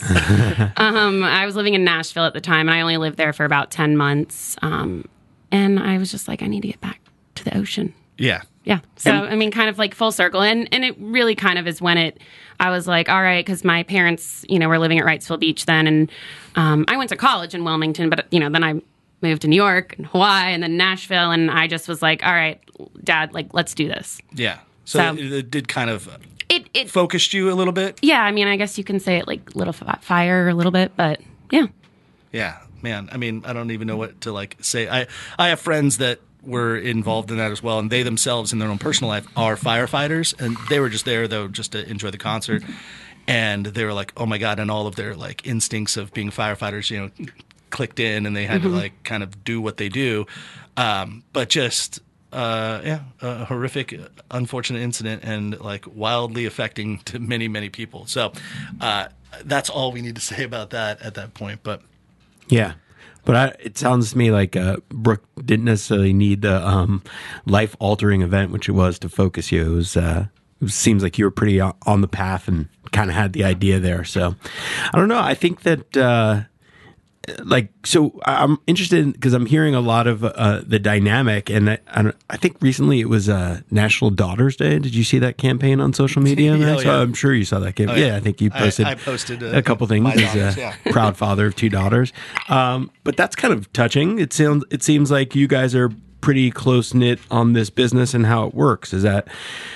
um, I was living in Nashville at the time, and I only lived there for about ten months. Um, and I was just like, I need to get back to the ocean. Yeah. Yeah. So, And- I mean, kind of like full circle. And and it really kind of is when it, I was like, all right, because my parents, you know, were living at Wrightsville Beach then. And um, I went to college in Wilmington, but, you know, then I moved to New York and Hawaii and then Nashville. And I just was like, all right, Dad, like, let's do this. Yeah. So, So- it, it did kind of It, it, focused you a little bit. yeah, I mean, I guess you can say it like little fi- fire a little bit, but yeah. Yeah, man. I mean, I don't even know what to like say. I I have friends that were involved in that as well, and they themselves in their own personal life are firefighters, and they were just there though just to enjoy the concert, and they were like, oh my god, and all of their like instincts of being firefighters, you know, clicked in, and they had to like kind of do what they do, um, but just. Uh, yeah, a horrific, unfortunate incident, and like wildly affecting to many, many people. So uh, that's all we need to say about that at that point. But Yeah. But I, it sounds to me like uh, Brooke didn't necessarily need the um, life altering event, which it was, to focus you. It was. Uh, it seems like you were pretty o- on the path and kind of had the idea there. So I don't know. I think that. Uh, Like, so I'm interested because I'm hearing a lot of uh, the dynamic, and I, I, don't- I think recently it was uh, National Daughters Day. Did you see that campaign on social media? Yeah, Max? oh, yeah. I'm sure you saw that campaign. Oh, yeah. yeah. I think you I- posted. I posted, uh, a couple things. my as daughters, a yeah. proud father of two daughters. Um, but that's kind of touching. It sounds. It seems like you guys are pretty close knit on this business and how it works. Is that?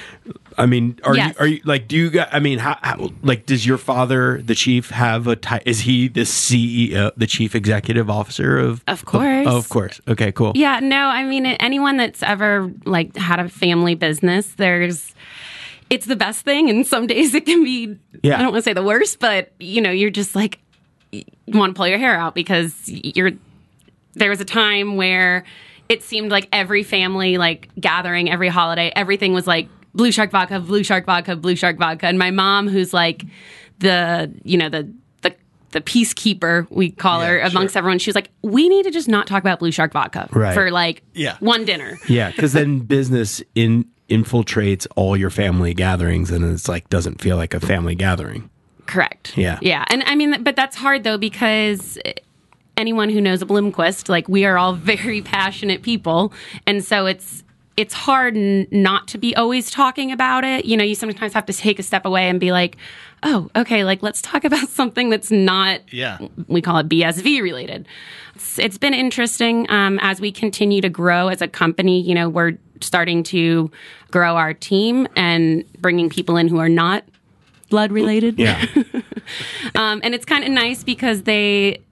I mean, are Yes. you are you like? Do you guys? I mean, how, how like does your father, the chief, have a? Ti- is he the C E O, the chief executive officer of? Of course. Of, of course. Okay. Cool. Yeah, no, I mean, anyone that's ever like had a family business, there's, it's the best thing. And some days it can be, Yeah. I don't want to say the worst, but you know, you're just like, you want to pull your hair out because you're, there was a time where it seemed like every family, like gathering, every holiday, everything was like Blue Shark Vodka, Blue Shark Vodka, Blue Shark Vodka. And my mom, who's like the, you know, the, the, the peacekeeper, we call her, Yeah, amongst sure. everyone, she was like, we need to just not talk about Blue Shark Vodka Right. for like Yeah. one dinner. Yeah, because then business in infiltrates all your family gatherings, and it's like doesn't feel like a family gathering. Correct. Yeah. Yeah. And I mean, but that's hard though, because anyone who knows a Bloomquist, like we are all very passionate people. And so it's, it's hard n- not to be always talking about it. You know, you sometimes have to take a step away and be like, oh, okay, like let's talk about something that's not, Yeah. we call it B S V related. It's, it's been interesting um, as we continue to grow as a company. You know, we're starting to grow our team and bringing people in who are not blood related. Yeah. Um, and it's kind of nice because they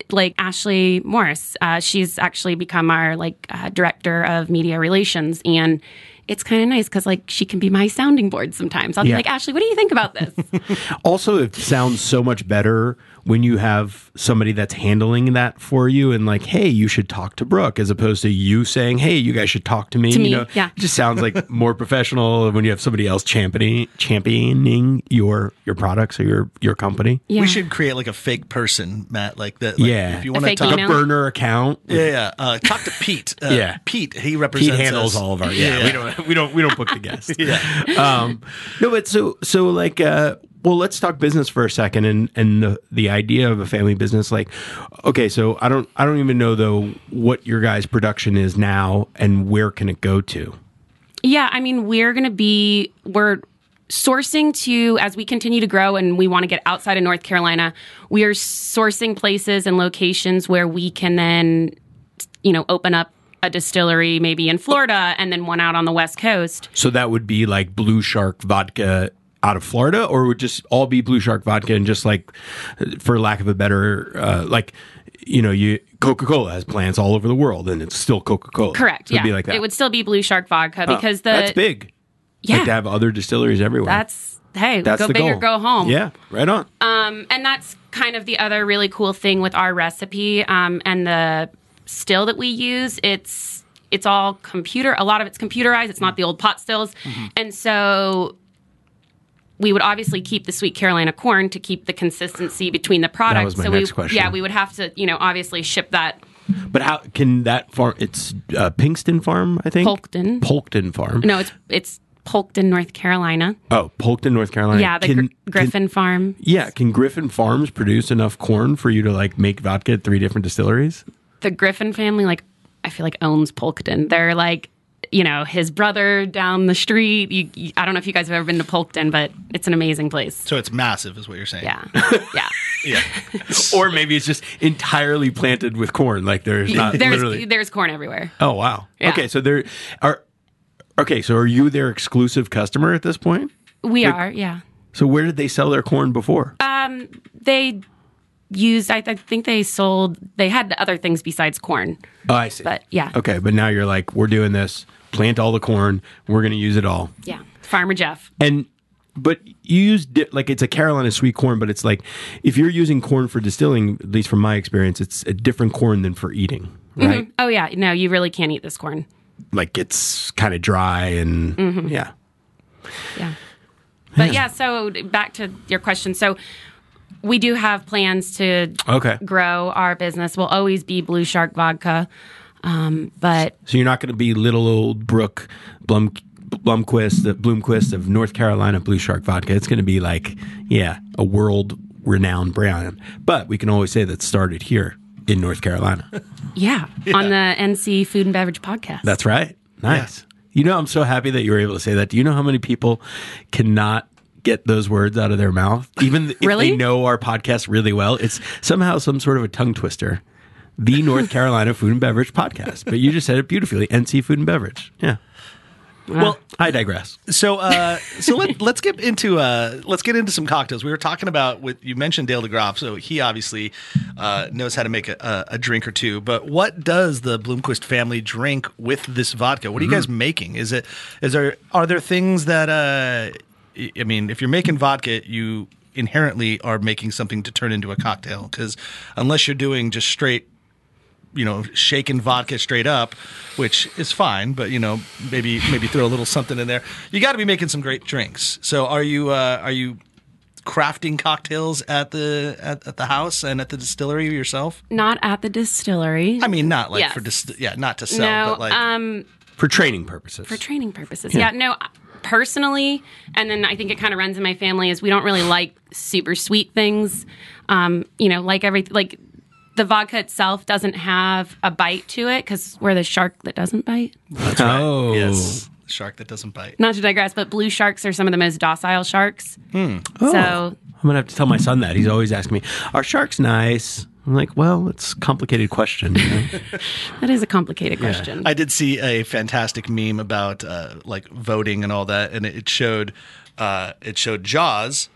like Ashley Morris. Uh, she's actually become our like uh, director of media relations, and it's kind of nice because like she can be my sounding board sometimes. I'll Yeah. be like, Ashley, what do you think about this? Also, it sounds so much better when you have somebody that's handling that for you and like, hey, you should talk to Brooke, as opposed to you saying, hey, you guys should talk to me. To you me, know, yeah. It just sounds like more professional when you have somebody else championing championing your your products or your your company. Yeah. We should create like a fake person, Matt. Like that. Like, Yeah. If you A want to fake talk, A email? burner account. yeah, yeah. Uh, talk to Pete. Uh, Yeah. Pete. He Pete represents. handles us. all of our yeah, we Yeah. don't we don't we don't book the guests. Yeah. Um no, but so so like uh well, let's talk business for a second, and and the, the idea of a family business. Like, okay, so I don't I don't even know though what your guys' production is now, and where can it go to? Yeah, I mean, we're going to be, we're sourcing to, as we continue to grow and we want to get outside of North Carolina, we are sourcing places and locations where we can then, you know, open up a distillery maybe in Florida and then one out on the West Coast. So that would be like Blue Shark vodka out of Florida, or would just all be Blue Shark vodka and just like, for lack of a better, uh, like, you know, you Coca-Cola has plants all over the world and it's still Coca-Cola. Correct. So yeah. It'd be like that. It would still be Blue Shark vodka Oh, because the. that's big. Yeah. Like to have other distilleries everywhere. That's, hey, That's go the big or goal. go home. Yeah, right on. Um, and that's kind of the other really cool thing with our recipe um, and the still that we use. It's it's all computer. A lot of it's computerized. It's not the old pot stills. Mm-hmm. And so we would obviously keep the Sweet Carolina corn to keep the consistency between the products. was my so next we, question. Yeah, we would have to, you know, obviously ship that. But how can that farm? It's uh, Pinkston Farm, I think. Polkton. Polkton Farm. No, it's it's Polkton, North Carolina. Oh, Polkton, North Carolina. Yeah, the Can- Gr- Griffin can- Farm. yeah, can Griffin Farms produce enough corn for you to like make vodka at three different distilleries? The Griffin family, like, I feel like owns Polkton. They're like, you know, his brother down the street. You, you, I don't know if you guys have ever been to Polkton, but it's an amazing place. So it's massive, is what you're saying. Yeah, yeah. Yeah. Or maybe it's just entirely planted with corn. Like there's not there's literally. there's corn everywhere. Oh wow. Yeah. Okay, so there are. Okay, so are you their exclusive customer at this point? We are, yeah. So where did they sell their corn before? Um, they used. I, th- I think they sold. They had other things besides corn. Oh, I see. But yeah, Okay, but now you're like, we're doing this. Plant all the corn. We're going to use it all. yeah. Farmer Jeff. And but you use di- like it's a Carolina sweet corn, but it's like if you're using corn for distilling, at least from my experience, it's a different corn than for eating, right? Mhm. Oh yeah, no, you really can't eat this corn. Like it's kind of dry and Mm-hmm. yeah. Yeah. But yeah, so back to your question. So we do have plans to Okay. grow our business. We'll always be Blue Shark vodka. Um, but So you're not going to be little old Brooke Blum Blumquist, the Bloomquist of North Carolina Blue Shark vodka. It's going to be like, yeah, a world renowned brand. But we can always say that started here in North Carolina. yeah, on the N C Food and Beverage podcast. That's right. Nice. You know, I'm so happy that you were able to say that. Do you know how many people cannot get those words out of their mouth? Even if Really? they know our podcast really well, it's somehow some sort of a tongue twister. The North Carolina Food and Beverage Podcast. But you just said it beautifully. N C Food and Beverage. Yeah. Well, I digress. So, uh, so let, let's get into uh, let's get into some cocktails. We were talking about with you mentioned Dale DeGroff, so he obviously uh, knows how to make a, a, a drink or two. But what does the Bloomquist family drink with this vodka? What are you guys making? Is it is there are there things that uh, I mean, if you're making vodka, you inherently are making something to turn into a cocktail, because unless you're doing just straight, you know, shaken vodka straight up, which is fine, but you know, maybe maybe throw a little something in there. You got to be making some great drinks. So, are you uh, are you crafting cocktails at the at, at the house and at the distillery yourself? Not at the distillery. I mean, not like Yes. for dis- yeah, not to sell, no, but like um, For training purposes. for training purposes. Yeah, no, personally, and then I think it kind of runs in my family is we don't really like super sweet things. Um, you know, like every like the vodka itself doesn't have a bite to it because we're the shark that doesn't bite. that's right. Oh. Yes, the shark that doesn't bite. Not to digress, but blue sharks are some of the most docile sharks. Hmm. Oh. So I'm going to have to tell my son that. He's always asking me, are sharks nice? I'm like, well, it's a complicated question. You know? that is a complicated question. I did see a fantastic meme about uh, like voting and all that, and it showed uh, it showed Jaws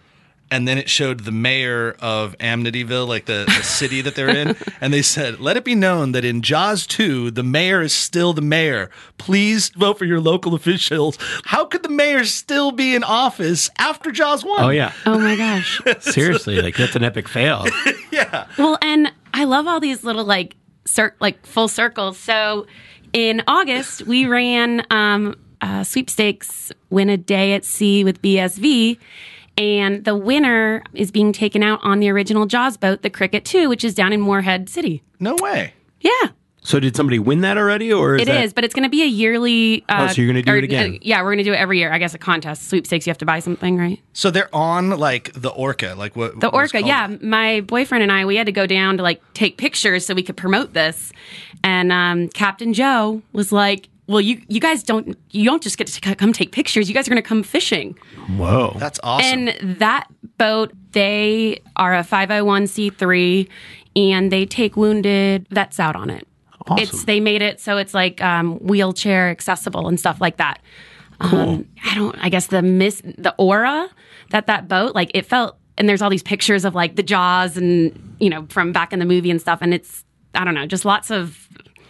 and then it showed the mayor of Amityville, like the, the city that they're in, and they said, "Let it be known that in Jaws two, the mayor is still the mayor. Please vote for your local officials." How could the mayor still be in office after Jaws one? Oh yeah. Oh my gosh. Seriously, like that's an epic fail. Yeah. Well, and I love all these little like cir- like full circles. So in August, we ran um, uh, sweepstakes, win a day at sea with B S V. And the winner is being taken out on the original Jaws boat, the Cricket two, which is down in Moorhead City. No way. Yeah. So did somebody win that already, or is It that- is, but it's going to be a yearly. Uh, Oh, so you're gonna do or, it again? uh, yeah, we're going to do it every year. I guess a contest, sweepstakes. You have to buy something, right? So they're on like the Orca, like what The what was Orca, called- yeah. My boyfriend and I, we had to go down to like take pictures so we could promote this. And um, Captain Joe was like, "Well, you you guys don't you don't just get to c- come take pictures. You guys are going to come fishing." Whoa. That's awesome. And that boat, they are a five oh one c three, and they take wounded vets out on it. Awesome. It's they made it so it's like um, wheelchair accessible and stuff like that. Cool. Um, I don't. I guess the miss the aura that that boat like it felt. And there's all these pictures of like the Jaws and you know from back in the movie and stuff. And it's I don't know, just lots of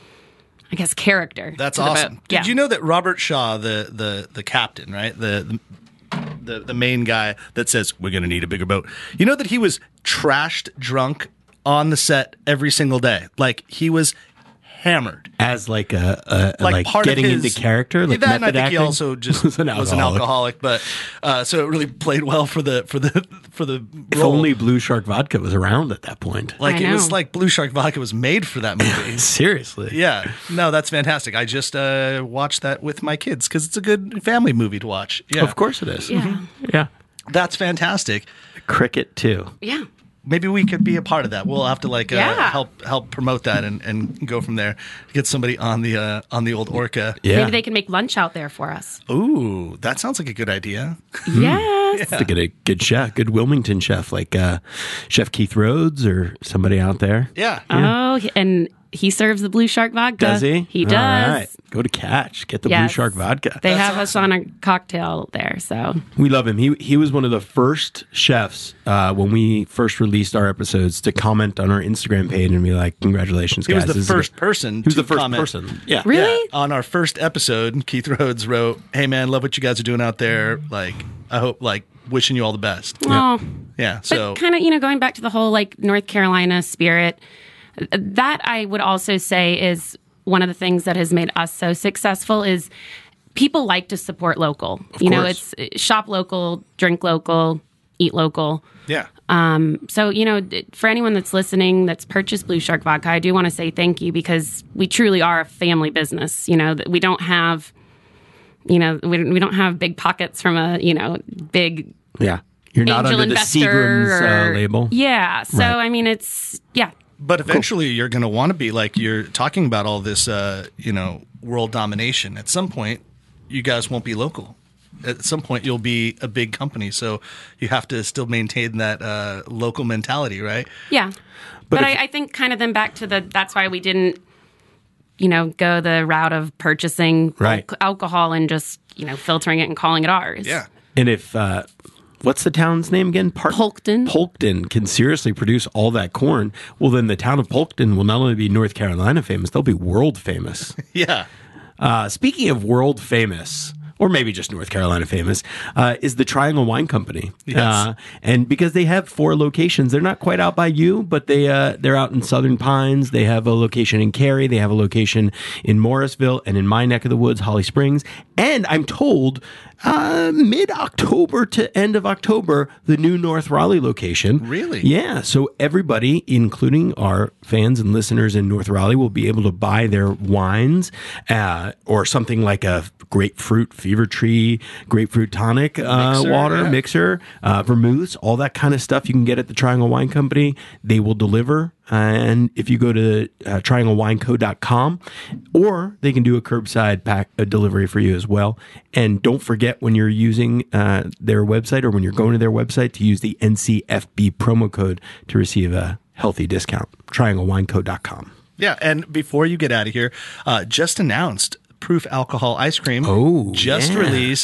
I guess character. That's to the awesome. boat. Did Yeah. you know that Robert Shaw, the the the captain, right? The the the, the main guy that says we're going to need a bigger boat. You know that he was trashed drunk on the set every single day. Like he was hammered. As like a, a Like, like, part getting of his, into character, like that, and I method think acting. he also just was an was an alcoholic. alcoholic. But uh, so it really played well for the for the for the If role. only Blue Shark Vodka was around at that point. like I it was know. like Blue Shark Vodka was made for that movie. Seriously. Yeah, no, that's fantastic. I just uh, watched that with my kids because it's a good family movie to watch. Yeah, Of course it is. Yeah. Yeah. that's fantastic. Cricket too. Yeah. Maybe we could be a part of that. We'll have to like uh, Yeah. help help promote that and, and go from there. Get somebody on the uh, on the old Orca. Yeah. Maybe they can make lunch out there for us. Ooh, that sounds like a good idea. Yes. to get a good chef, good Wilmington chef, like uh, Chef Keith Rhodes or somebody out there. Yeah. Oh, and he serves the Blue Shark vodka. Does he? He All does. right. Go to Catch. Get the Blue Yes. Shark vodka. They have us on a cocktail there, so We love him. He he was one of the first chefs uh, when we first released our episodes to comment on our Instagram page and be like, "Congratulations, He was guys!" the This is a first great-" person. He was to the first comment. person. Yeah. Really? Yeah, on our first episode, Keith Rhodes wrote, "Hey man, love what you guys are doing out there. Like, I hope like wishing you all the best." oh, Yeah. So but kind of you know going back to the whole like North Carolina spirit. That I would also say is one of the things that has made us so successful is people like to support local. you know, course. it's shop local, drink local, eat local. yeah. So, you know, for anyone that's listening that's purchased Blue Shark Vodka, I do want to say thank you because we truly are a family business. You know, that we don't have, you know, we, we don't have big pockets from a, you know, big Yeah. You're not angel under the investor. Seagram's or- uh, label. Yeah. So, Right. I mean, it's, yeah. But eventually, you're going to want to be like you're talking about all this, uh, you know, world domination. At some point, you guys won't be local. At some point, you'll be a big company. So you have to still maintain that uh, local mentality, right? Yeah. But But, if- I, I think kind of then back to the, that's why we didn't, you know, go the route of purchasing Right. al- alcohol and just, you know, filtering it and calling it ours. Yeah. And if uh, what's the town's name again? Park- Polkton. Polkton can seriously produce all that corn. Well, then the town of Polkton will not only be North Carolina famous, they'll be world famous. Yeah. Uh, speaking of world famous, or maybe just North Carolina famous, uh, is the Triangle Wine Company. Yes. Uh, and because they have four locations, they're not quite out by you, but they uh, they're out in Southern Pines. They have a location in Cary. They have a location in Morrisville, and in my neck of the woods, Holly Springs. And I'm told uh, mid-October to end of October, the new North Raleigh location. Really? Yeah. So everybody, including our fans and listeners in North Raleigh, will be able to buy their wines uh, or something like a grapefruit fever tree, grapefruit tonic uh, Mixer, water yeah. mixer, uh, vermouths, all that kind of stuff you can get at the Triangle Wine Company. They will deliver. And if you go to uh, triangle wine co dot com, or they can do a curbside pack a delivery for you as well. And don't forget when you're using uh, their website or when you're going to their website to use the N C F B promo code to receive a healthy discount. triangle wine co dot com. Yeah. And before you get out of here, uh, just announced Proof Alcohol Ice Cream. Oh, just yeah. released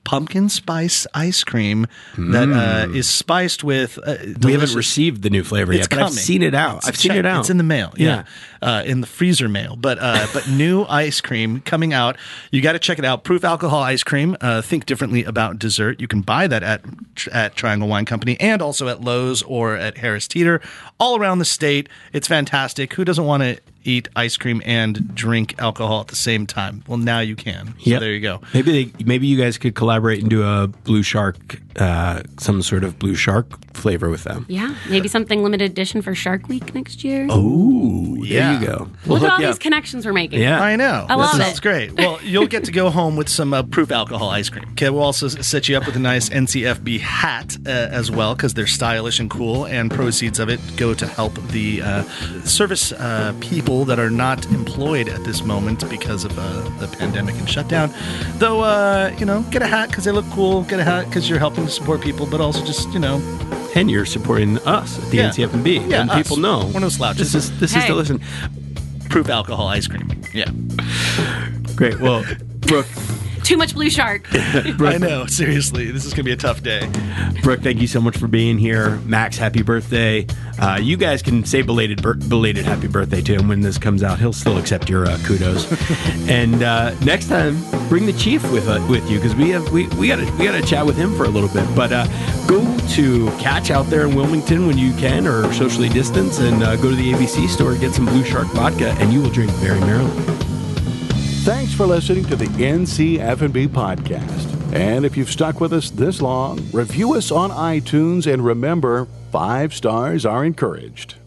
pumpkin spice ice cream that uh, is spiced with. Uh, We haven't delicious- received the new flavor It's yet, but coming. I've seen it out. It's I've seen check- it out. It's in the mail. Yeah, Yeah. Uh, in the freezer mail. But uh, but new ice cream coming out. You got to check it out. Proof alcohol ice cream. Uh, think differently about dessert. You can buy that at at Triangle Wine Company and also at Lowe's or at Harris Teeter, all around the state. It's fantastic. Who doesn't want to eat ice cream and drink alcohol at the same time? Well, now you can. So Yep. there you go. Maybe they, maybe you guys could collaborate and do a blue shark, uh, some sort of blue shark flavor with them. Yeah, maybe something limited edition for Shark Week next year. Oh, there yeah. you go. Look at all hook you these up. connections we're making. Yeah. I know. I love that it. sounds great. Well, you'll get to go home with some uh, Proof alcohol ice cream. Okay, we'll also s- set you up with a nice N C F B hat uh, as well because they're stylish and cool, and proceeds of it go to help the uh, service uh, people that are not employed at this moment because of uh, the pandemic and shutdown. Though, uh, you know, get a hat because they look cool. Get a hat because you're helping to support people, but also just, you know, And you're supporting us at the Yeah. N C F M B. Yeah, and us. people know. We're no slouches. This is, this is Hey. the listen. Proof alcohol ice cream. Yeah. Great. Well, Brooke, Too much Blue Shark. I know. Seriously, this is going to be a tough day. Brooke, thank you so much for being here. Max, happy birthday. Uh, you guys can say belated bir- belated happy birthday to him when this comes out. He'll still accept your uh, kudos. And uh, next time, bring the chief with uh, with you because we have we we got to we got to chat with him for a little bit. But uh, go to Catch out there in Wilmington when you can, or socially distance, and uh, go to the A B C store, get some Blue Shark vodka, and you will drink very merrily. Thanks for listening to the N C F and B podcast. And if you've stuck with us this long, review us on iTunes and remember, five stars are encouraged.